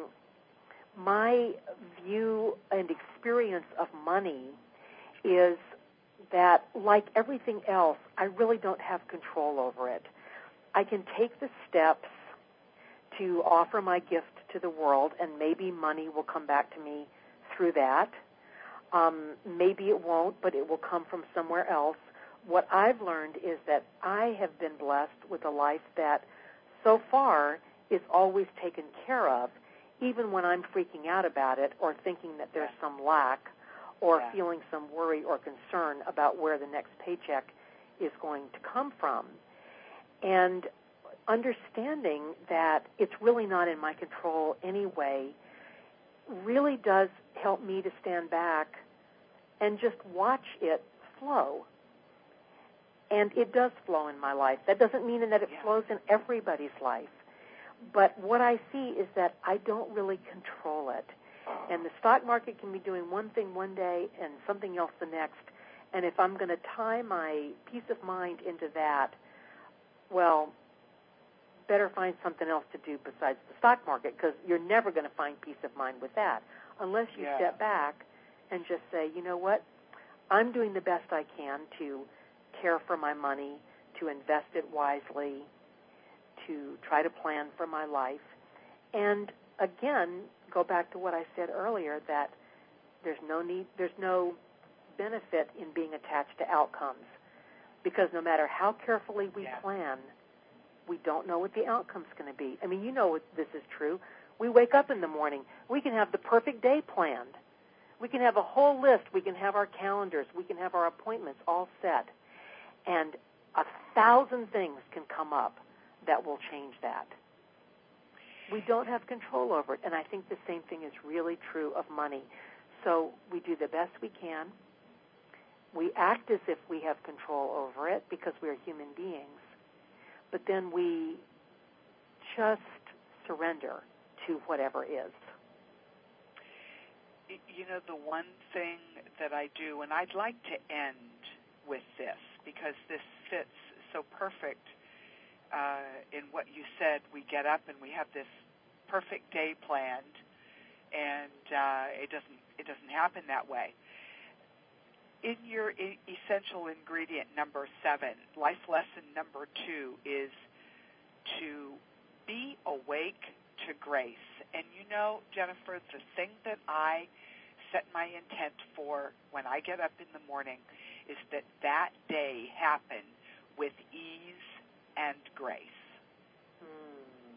my view and experience of money is that, like everything else, I really don't have control over it. I can take the steps to offer my gift to the world, and maybe money will come back to me through that. Um, maybe it won't, but it will come from somewhere else. What I've learned is that I have been blessed with a life that so far is always taken care of, even when I'm freaking out about it or thinking that there's yeah. some lack or yeah. feeling some worry or concern about where the next paycheck is going to come from. And understanding that it's really not in my control anyway really does help me to stand back and just watch it flow. And it does flow in my life. That doesn't mean that it yeah. flows in everybody's life. But what I see is that I don't really control it. And the stock market can be doing one thing one day and something else the next. And if I'm going to tie my peace of mind into that, well, better find something else to do besides the stock market, because you're never going to find peace of mind with that unless you yeah. step back and just say, you know what, I'm doing the best I can to care for my money, to invest it wisely, to try to plan for my life. And again, go back to what I said earlier, that there's no need, there's no benefit in being attached to outcomes, because no matter how carefully we yeah. plan, we don't know what the outcome's going to be. I mean, you know this is true. We wake up in the morning. We can have the perfect day planned. We can have a whole list. We can have our calendars. We can have our appointments all set. And a thousand things can come up that will change that. We don't have control over it, and I think the same thing is really true of money. So we do the best we can. We act as if we have control over it because we are human beings, but then we just surrender to whatever is. You know, the one thing that I do, and I'd like to end with this, because this fits so perfect uh, in what you said. We get up and we have this perfect day planned, and uh, it doesn't it doesn't happen that way. In your e- essential ingredient number seven, life lesson number two is to be awake to grace. And you know, Jennifer, the thing that I set my intent for when I get up in the morning is that that day happen with ease and grace. Mm.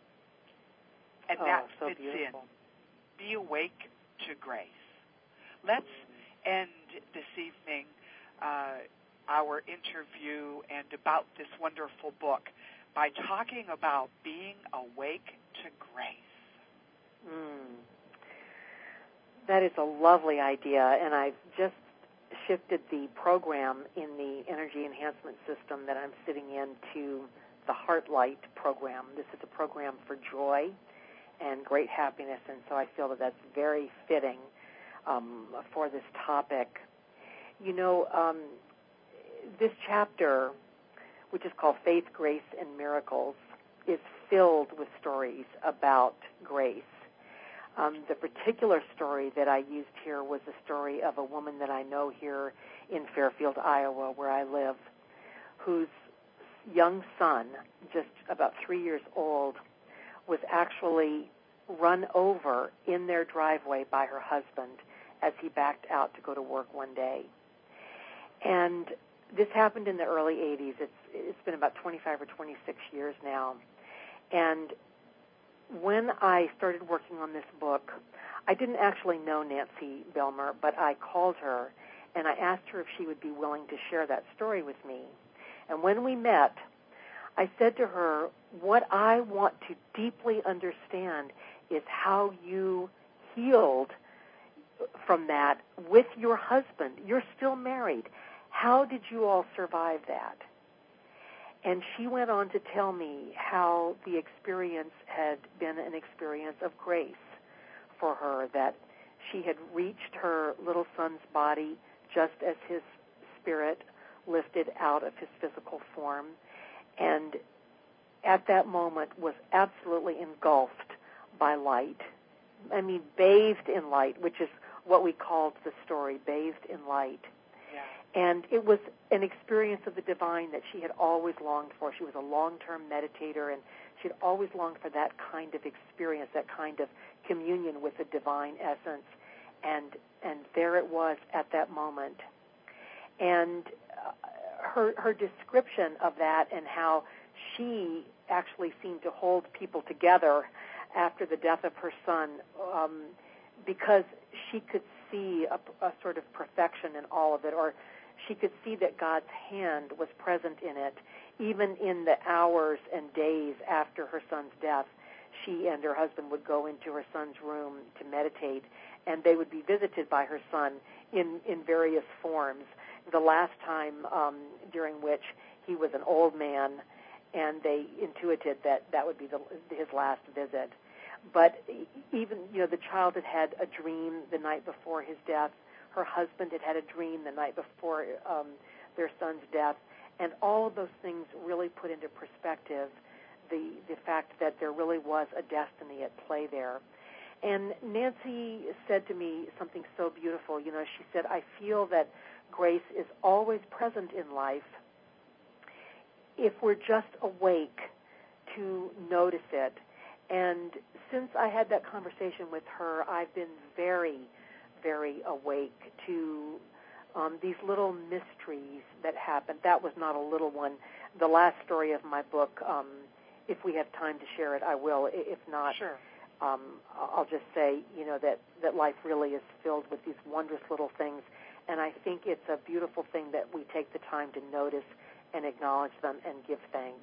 And oh, that so fits beautiful. in. Be awake to grace. Let's end this evening uh, our interview and about this wonderful book by talking about being awake to grace. Mm. That is a lovely idea, and I've just shifted the program in the energy enhancement system that I'm sitting in to the Heartlight program. This is a program for joy and great happiness, and so I feel that that's very fitting um, for this topic. You know, um, this chapter, which is called Faith, Grace, and Miracles, is filled with stories about grace. Um, the particular story that I used here was the story of a woman that I know here in Fairfield, Iowa, where I live, whose young son, just about three years old, was actually run over in their driveway by her husband as he backed out to go to work one day. And this happened in the early eighties. It's, it's been about twenty-five or twenty-six years now. And when I started working on this book, I didn't actually know Nancy Belmer, but I called her and I asked her if she would be willing to share that story with me. And when we met, I said to her, what I want to deeply understand is how you healed from that with your husband. You're still married. How did you all survive that? And she went on to tell me how the experience had been an experience of grace for her, that she had reached her little son's body just as his spirit lifted out of his physical form, and at that moment was absolutely engulfed by light. I mean, bathed in light, which is what we called the story, bathed in light. And it was an experience of the divine that she had always longed for. She was a long-term meditator, and she had always longed for that kind of experience, that kind of communion with the divine essence. And and there it was at that moment. And uh, her her description of that and how she actually seemed to hold people together after the death of her son, um, because she could see a, a sort of perfection in all of it, or she could see that God's hand was present in it, even in the hours and days after her son's death. She and her husband would go into her son's room to meditate, and they would be visited by her son in, in various forms. The last time um, during which he was an old man, and they intuited that that would be the, his last visit. But even, you know, the child had had a dream the night before his death. Her husband had had a dream the night before um, their son's death. And all of those things really put into perspective the, the fact that there really was a destiny at play there. And Nancy said to me something so beautiful. You know, she said, I feel that grace is always present in life if we're just awake to notice it. And since I had that conversation with her, I've been very, very awake to um, these little mysteries that happen. That was not a little one. The last story of my book, um, if we have time to share it, I will. If not, sure. um, I'll just say, you know, that, that life really is filled with these wondrous little things. And I think it's a beautiful thing that we take the time to notice and acknowledge them and give thanks.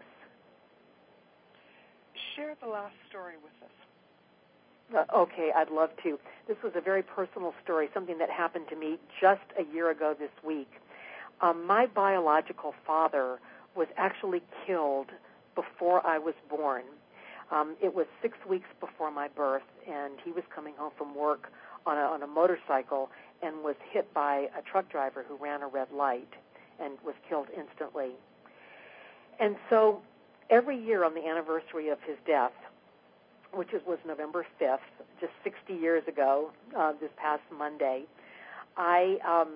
Share the last story with us. Uh, okay, I'd love to. This was a very personal story, something that happened to me just a year ago this week. Um, my biological father was actually killed before I was born. Um, it was six weeks before my birth, and he was coming home from work on a, on a motorcycle and was hit by a truck driver who ran a red light and was killed instantly. And so every year on the anniversary of his death, which was November fifth, just sixty years ago, uh, this past Monday, I um,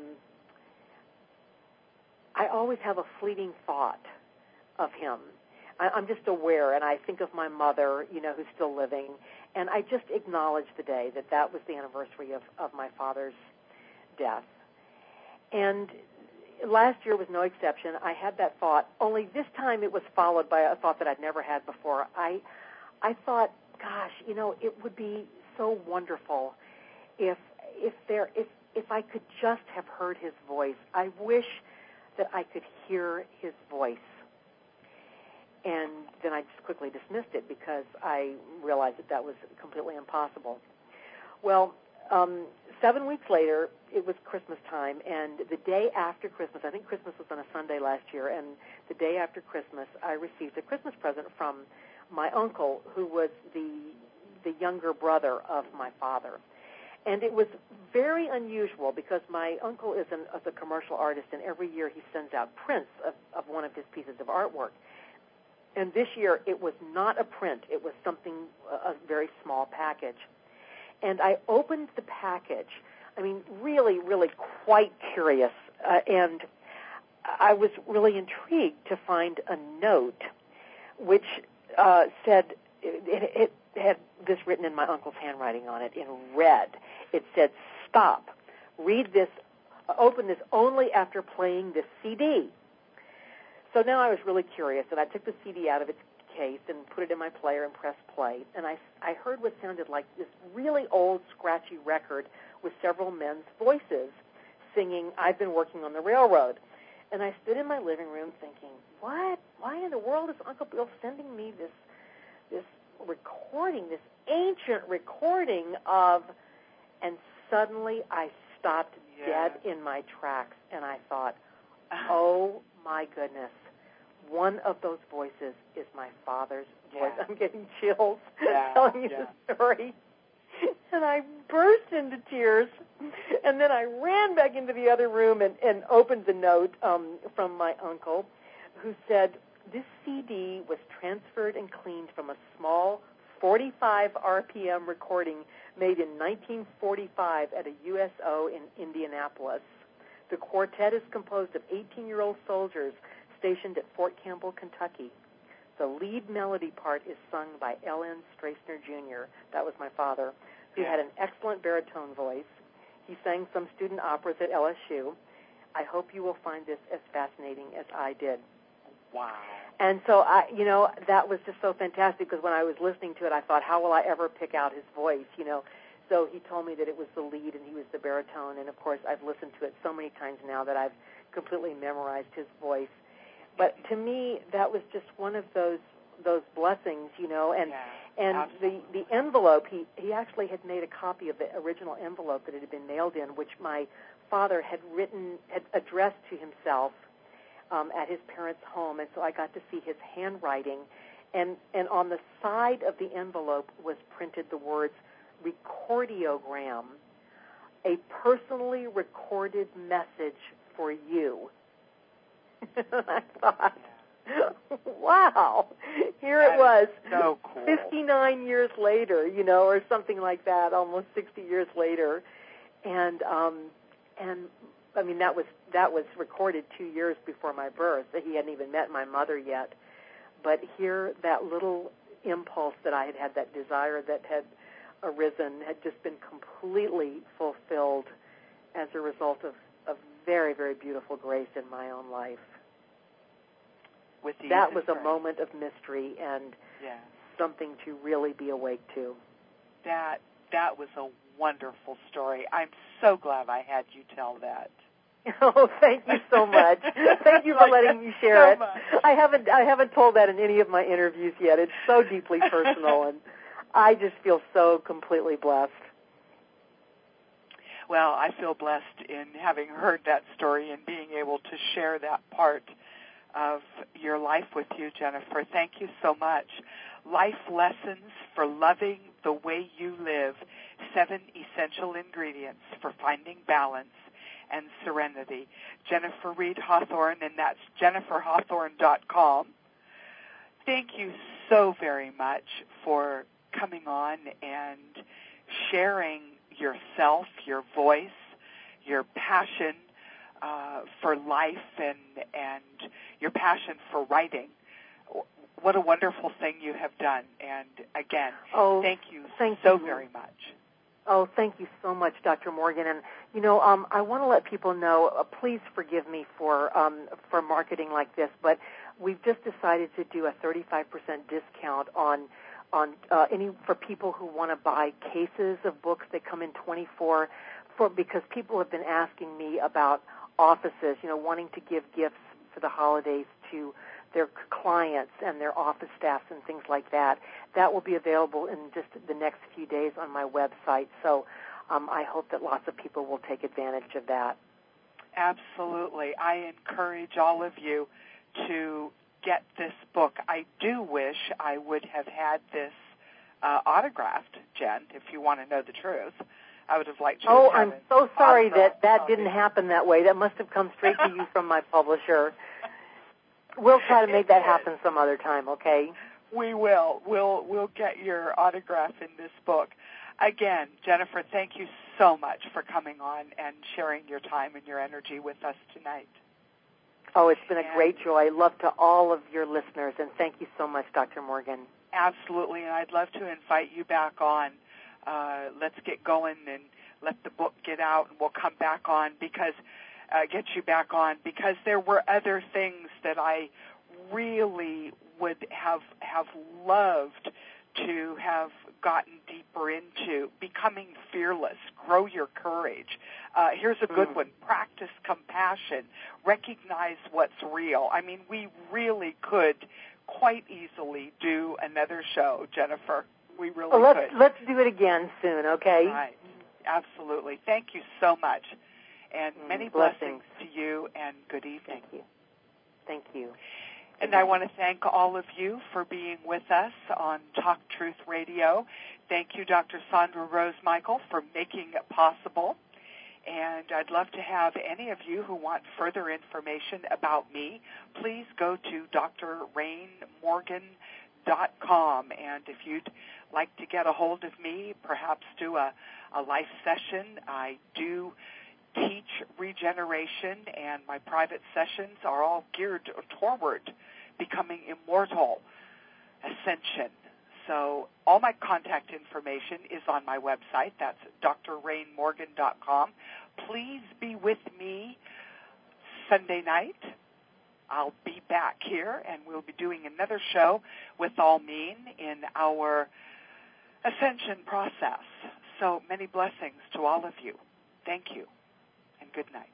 I always have a fleeting thought of him. I, I'm just aware, and I think of my mother, you know, who's still living, and I just acknowledge the day that that was the anniversary of, of my father's death. And last year was no exception. I had that thought, only this time it was followed by a thought that I'd never had before. I I thought, gosh, you know, it would be so wonderful if if there if if I could just have heard his voice. I wish that I could hear his voice. And then I just quickly dismissed it because I realized that that was completely impossible. Well, um, seven weeks later, it was Christmas time, and the day after Christmas, I think Christmas was on a Sunday last year, and the day after Christmas, I received a Christmas present from my uncle, who was the the younger brother of my father. And it was very unusual because my uncle is, an, is a commercial artist, and every year he sends out prints of, of one of his pieces of artwork. And this year it was not a print. It was something, a very small package. And I opened the package, I mean, really, really quite curious, uh, and I was really intrigued to find a note which uh, said, it, it had this written in my uncle's handwriting on it in red. It said, "Stop. Read this, uh, open this only after playing this C D." So now I was really curious, and I took the C D out of its case and put it in my player and pressed play. And I, I heard what sounded like this really old, scratchy record with several men's voices singing, "I've Been Working on the Railroad." And I stood in my living room thinking, what? Why in the world is Uncle Bill sending me this this recording, this ancient recording of... And suddenly I stopped yeah. dead in my tracks, and I thought, oh, my goodness, one of those voices is my father's voice. Yeah. I'm getting chills yeah. telling you yeah. the story. And I burst into tears, and then I ran back into the other room and, and opened the note um, from my uncle, who said, "This C D was transferred and cleaned from a small forty-five R P M recording made in nineteen forty-five at a U S O in Indianapolis. The quartet is composed of eighteen-year-old soldiers stationed at Fort Campbell, Kentucky. The lead melody part is sung by L N Strassner Junior" That was my father, who yeah. had an excellent baritone voice. He sang some student operas at L S U. I hope you will find this as fascinating as I did. Wow. And so, I, you know, that was just so fantastic because when I was listening to it, I thought, how will I ever pick out his voice, you know? So he told me that it was the lead and he was the baritone, and, of course, I've listened to it so many times now that I've completely memorized his voice. But to me, that was just one of those those blessings, you know, and yeah, and absolutely. the, the envelope, he, he actually had made a copy of the original envelope that it had been mailed in, which my father had written, had addressed to himself um, at his parents' home, and so I got to see his handwriting. And, and on the side of the envelope was printed the words, "Recordiogram, a personally recorded message for you." I thought, wow, here that it was, so cool. fifty-nine years later, you know, or something like that, almost sixty years later, and um, and I mean that was that was recorded two years before my birth. He hadn't even met my mother yet, but here that little impulse that I had had, that desire that had arisen, had just been completely fulfilled as a result of, of very, very beautiful grace in my own life. With that was grace. a moment of mystery and yeah. something to really be awake to. That that was a wonderful story. I'm so glad I had you tell that. Oh, thank you so much. Thank you for letting me share so it. Much. I haven't I haven't told that in any of my interviews yet. It's so deeply personal, and I just feel so completely blessed. Well, I feel blessed in having heard that story and being able to share that part of your life with you, Jennifer. Thank you so much. Life Lessons for Loving the Way You Live, Seven Essential Ingredients for Finding Balance and serenity. Jennifer Reed Hawthorne, and that's jennifer hawthorne dot com. Thank you so very much for coming on and sharing yourself, your voice, your passion uh, for life, and and your passion for writing. What a wonderful thing you have done. And again, oh, thank you thank so you. very much. Oh, thank you so much, Doctor Morgan. And, you know, um, I want to let people know, uh, please forgive me for um, for marketing like this, but we've just decided to do a thirty-five percent discount on on uh, any for people who want to buy cases of books that come in twenty-four, for because people have been asking me about offices, you know, wanting to give gifts for the holidays to their clients and their office staffs and things like that. That will be available in just the next few days on my website. So um, I hope that lots of people will take advantage of that. Absolutely. I encourage all of you to get this book. I do wish I would have had this uh, autographed, Jen, if you want to know the truth. I would have liked you Oh, to have I'm so sorry that that copy. didn't happen that way. That must have come straight to you from my publisher. We'll try to make that happen some other time, okay? We will. We'll we'll get your autograph in this book. Again, Jennifer, thank you so much for coming on and sharing your time and your energy with us tonight. Oh, it's been a and great joy. Love to all of your listeners, and thank you so much, Doctor Morgan. Absolutely, and I'd love to invite you back on. Uh, let's get going and let the book get out, and we'll come back on because uh, get you back on because there were other things that I really would have have loved to have gotten deeper into. Becoming fearless, grow your courage. Uh, here's a good mm. one. Practice compassion. Recognize what's real. I mean, we really could quite easily do another show, Jennifer. We really well, let's, could. Let's do it again soon, okay? Right. Absolutely. Thank you so much. And mm, many blessings. blessings to you, and good evening. Thank you. Thank you. And I want to thank all of you for being with us on Talk Truth Radio. Thank you, Doctor Sandra Rose Michael, for making it possible. And I'd love to have any of you who want further information about me, please go to d r rain morgan dot com. And if you'd like to get a hold of me, perhaps do a, a live session, I do teach regeneration, and my private sessions are all geared toward becoming immortal, ascension. So all my contact information is on my website. That's d r rain morgan dot com. Please be with me Sunday night. I'll be back here, and we'll be doing another show with Almeen in our ascension process. So many blessings to all of you. Thank you, and good night.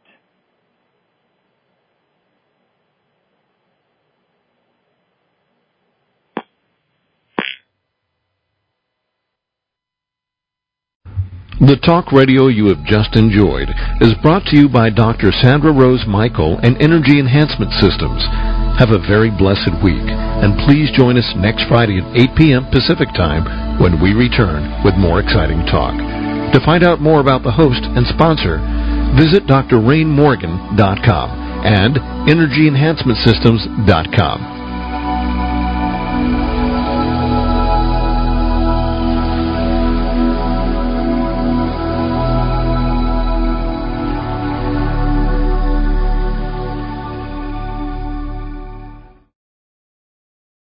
The talk radio you have just enjoyed is brought to you by Doctor Sandra Rose Michael and Energy Enhancement Systems. Have a very blessed week, and please join us next Friday at eight p.m. Pacific Time when we return with more exciting talk. To find out more about the host and sponsor, visit d r rain morgan dot com and energy enhancement systems dot com.